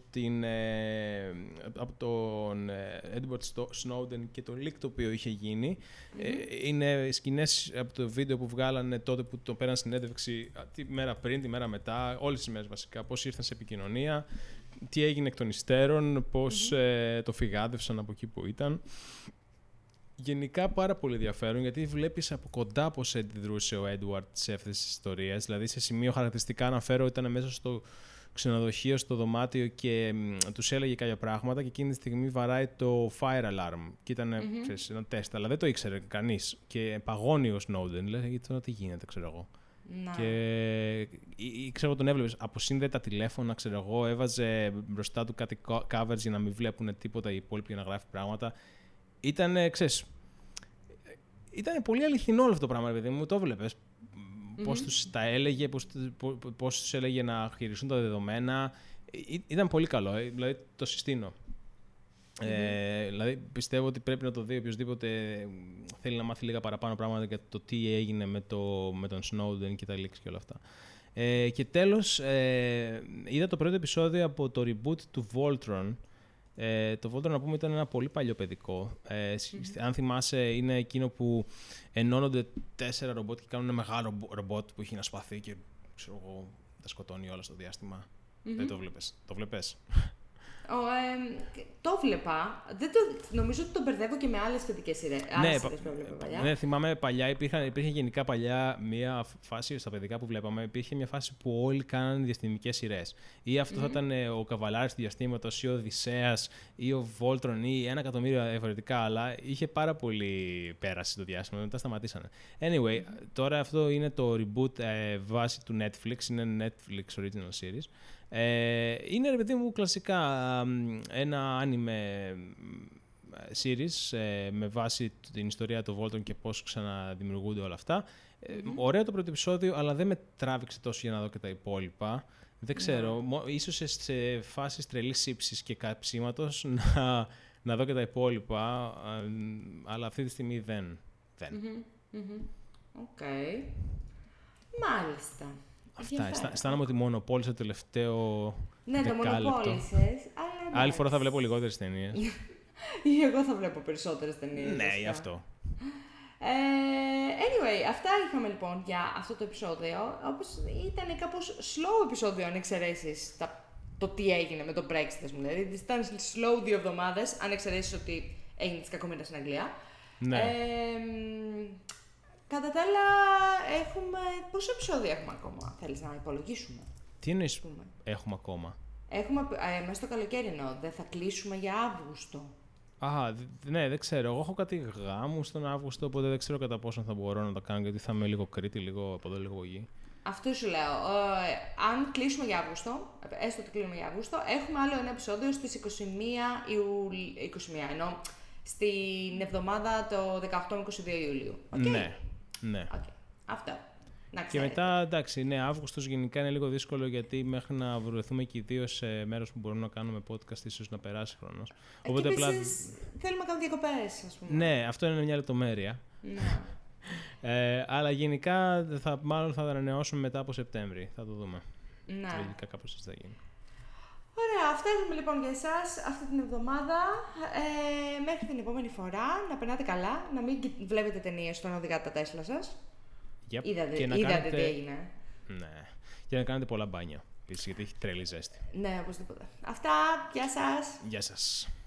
τον Edward Snowden και το leak το οποίο είχε γίνει. Είναι σκηνές από το βίντεο που βγάλανε τότε που το πέραν συνέντευξη τη μέρα πριν, τη μέρα μετά, όλες τις μέρες βασικά, πώς ήρθαν σε επικοινωνία, τι έγινε εκ των υστέρων, πώς το φυγάδευσαν από εκεί που ήταν. Γενικά πάρα πολύ ενδιαφέρον, γιατί βλέπεις από κοντά πώς αντιδρούσε ο Έντουαρτ σε αυτές τις ιστορίες. Δηλαδή, σε σημείο χαρακτηριστικά αναφέρω, ήταν μέσα στο ξενοδοχείο, στο δωμάτιο και τους έλεγε κάποια πράγματα και εκείνη τη στιγμή βαράει το fire alarm. Και ήταν ξέρεις, ένα τεστ, αλλά δεν το ήξερε κανείς. Και παγώνει ο Snowden, λέει, τώρα τι γίνεται, ξέρω εγώ. Να. Και ξέρω, τον έβλεπες, αποσύνδεε τα τηλέφωνα, ξέρω εγώ, έβαζε μπροστά του κάτι covers για να μην βλέπουν τίποτα οι υπόλοιποι για να γράφει πράγματα. Ήτανε, ξέρεις, ήταν πολύ αληθινό όλο αυτό το πράγμα, παιδί μου, το βλέπεις. Πώς τους τα έλεγε, πώς τους έλεγε να χειριστούν τα δεδομένα. Ήταν πολύ καλό, δηλαδή το συστήνω. Δηλαδή πιστεύω ότι πρέπει να το δει οποιοσδήποτε θέλει να μάθει λίγα παραπάνω πράγματα για το τι έγινε με τον Snowden και τα leaks και όλα αυτά. Και τέλος, είδα το πρώτο επεισόδιο από το reboot του Voltron. Το Voltron, να πούμε, ήταν ένα πολύ παλιό παιδικό. Αν θυμάσαι, είναι εκείνο που ενώνονται 4 ρομπότ και κάνουν ένα μεγάλο ρομπότ που έχει ένα σπαθί και ξέρω εγώ, τα σκοτώνει όλα στο διάστημα. Δεν το βλέπεις. Το βλέπεις? Το βλέπα. Νομίζω ότι τον μπερδεύω και με άλλες παιδικές σειρές. Ναι, θυμάμαι παλιά υπήρχε γενικά παλιά μια φάση στα παιδικά που βλέπαμε. Υπήρχε μια φάση που όλοι κάνανε διαστημικές σειρές. Ή αυτό θα ήταν ο Καβαλάρης του Διαστήματος, ή ο Οδυσσέας, ή ο Voltron, ή 1 εκατομμύριο διαφορετικά. Αλλά είχε πάρα πολύ πέραση το διάστημα, μετά σταματήσανε. Anyway, τώρα αυτό είναι το reboot βάση του Netflix. Είναι Netflix Original Series. Είναι, ρε παιδί μου, κλασικά ένα anime series με βάση την ιστορία του Voltron και πώς ξαναδημιουργούνται όλα αυτά. Ωραίο το πρώτο επεισόδιο, αλλά δεν με τράβηξε τόσο για να δω και τα υπόλοιπα. Δεν ξέρω, ίσως σε φάσεις τρελής ύψης και καψίματος να δω και τα υπόλοιπα, αλλά αυτή τη στιγμή δεν. Οκ. Μάλιστα. Αυτά. Αισθάνομαι ότι μονοπόλησα το τελευταίο δεκάλεπτο. Ναι, το μονοπόλησες, αλλά άλλη φορά θα βλέπω λιγότερες ταινίες. Ή εγώ θα βλέπω περισσότερες ταινίες. Ναι, γι' αυτό. Anyway, αυτά είχαμε λοιπόν για αυτό το επεισόδιο. Όπως ήταν κάπως slow επεισόδιο, αν εξαιρέσεις το τι έγινε με το Brexit, δηλαδή ήταν slow 2 εβδομάδες, αν εξαιρέσεις ότι έγινε της κακομοίρας στην Αγγλία. Ναι. Κατά τα άλλα, πόσα επεισόδια έχουμε ακόμα, θέλεις να υπολογίσουμε? Τι εννοείς έχουμε ακόμα? Έχουμε, μέσα στο καλοκαίρι εννοώ, δεν θα κλείσουμε για Αύγουστο. Ναι, δεν ξέρω. Εγώ έχω κάτι γάμους τον Αύγουστο, οπότε δεν ξέρω κατά πόσο θα μπορώ να το κάνω, γιατί θα είμαι λίγο Κρήτη, λίγο από εδώ, λίγο από εκεί. Αυτό σου λέω. Αν κλείσουμε για Αύγουστο, έστω ότι κλείνουμε για Αύγουστο, έχουμε άλλο ένα επεισόδιο στις 21 ενώ στην εβδομάδα το 18 με 22 Ιουλίου. Okay? Ναι. Okay. Αυτό. Και μετά, εντάξει, ναι, Αύγουστος γενικά είναι λίγο δύσκολο γιατί μέχρι να βρεθούμε και οι δύο σε μέρος που μπορούμε να κάνουμε podcast, ίσως να περάσει χρόνος. Οπότε απλά θέλουμε να κάνουμε διακοπές, ας πούμε. Ναι, αυτό είναι μια λεπτομέρεια. Ναι. Αλλά γενικά μάλλον θα ανανεώσουμε μετά από Σεπτέμβρη. Θα το δούμε. Ναι. Λογικά κάπως έτσι θα γίνει. Ωραία, αυτά έχουμε λοιπόν για εσάς αυτή την εβδομάδα. Μέχρι την επόμενη φορά, να περνάτε καλά, να μην βλέπετε ταινίες στο να οδηγάτε τα Τέσλα σας. Yep. Είδατε τι έγινε. Ναι. Και να κάνετε πολλά μπάνια, γιατί έχει τρελή ζέστη. Ναι, οπωσδήποτε. Αυτά, γεια σας. Γεια σας.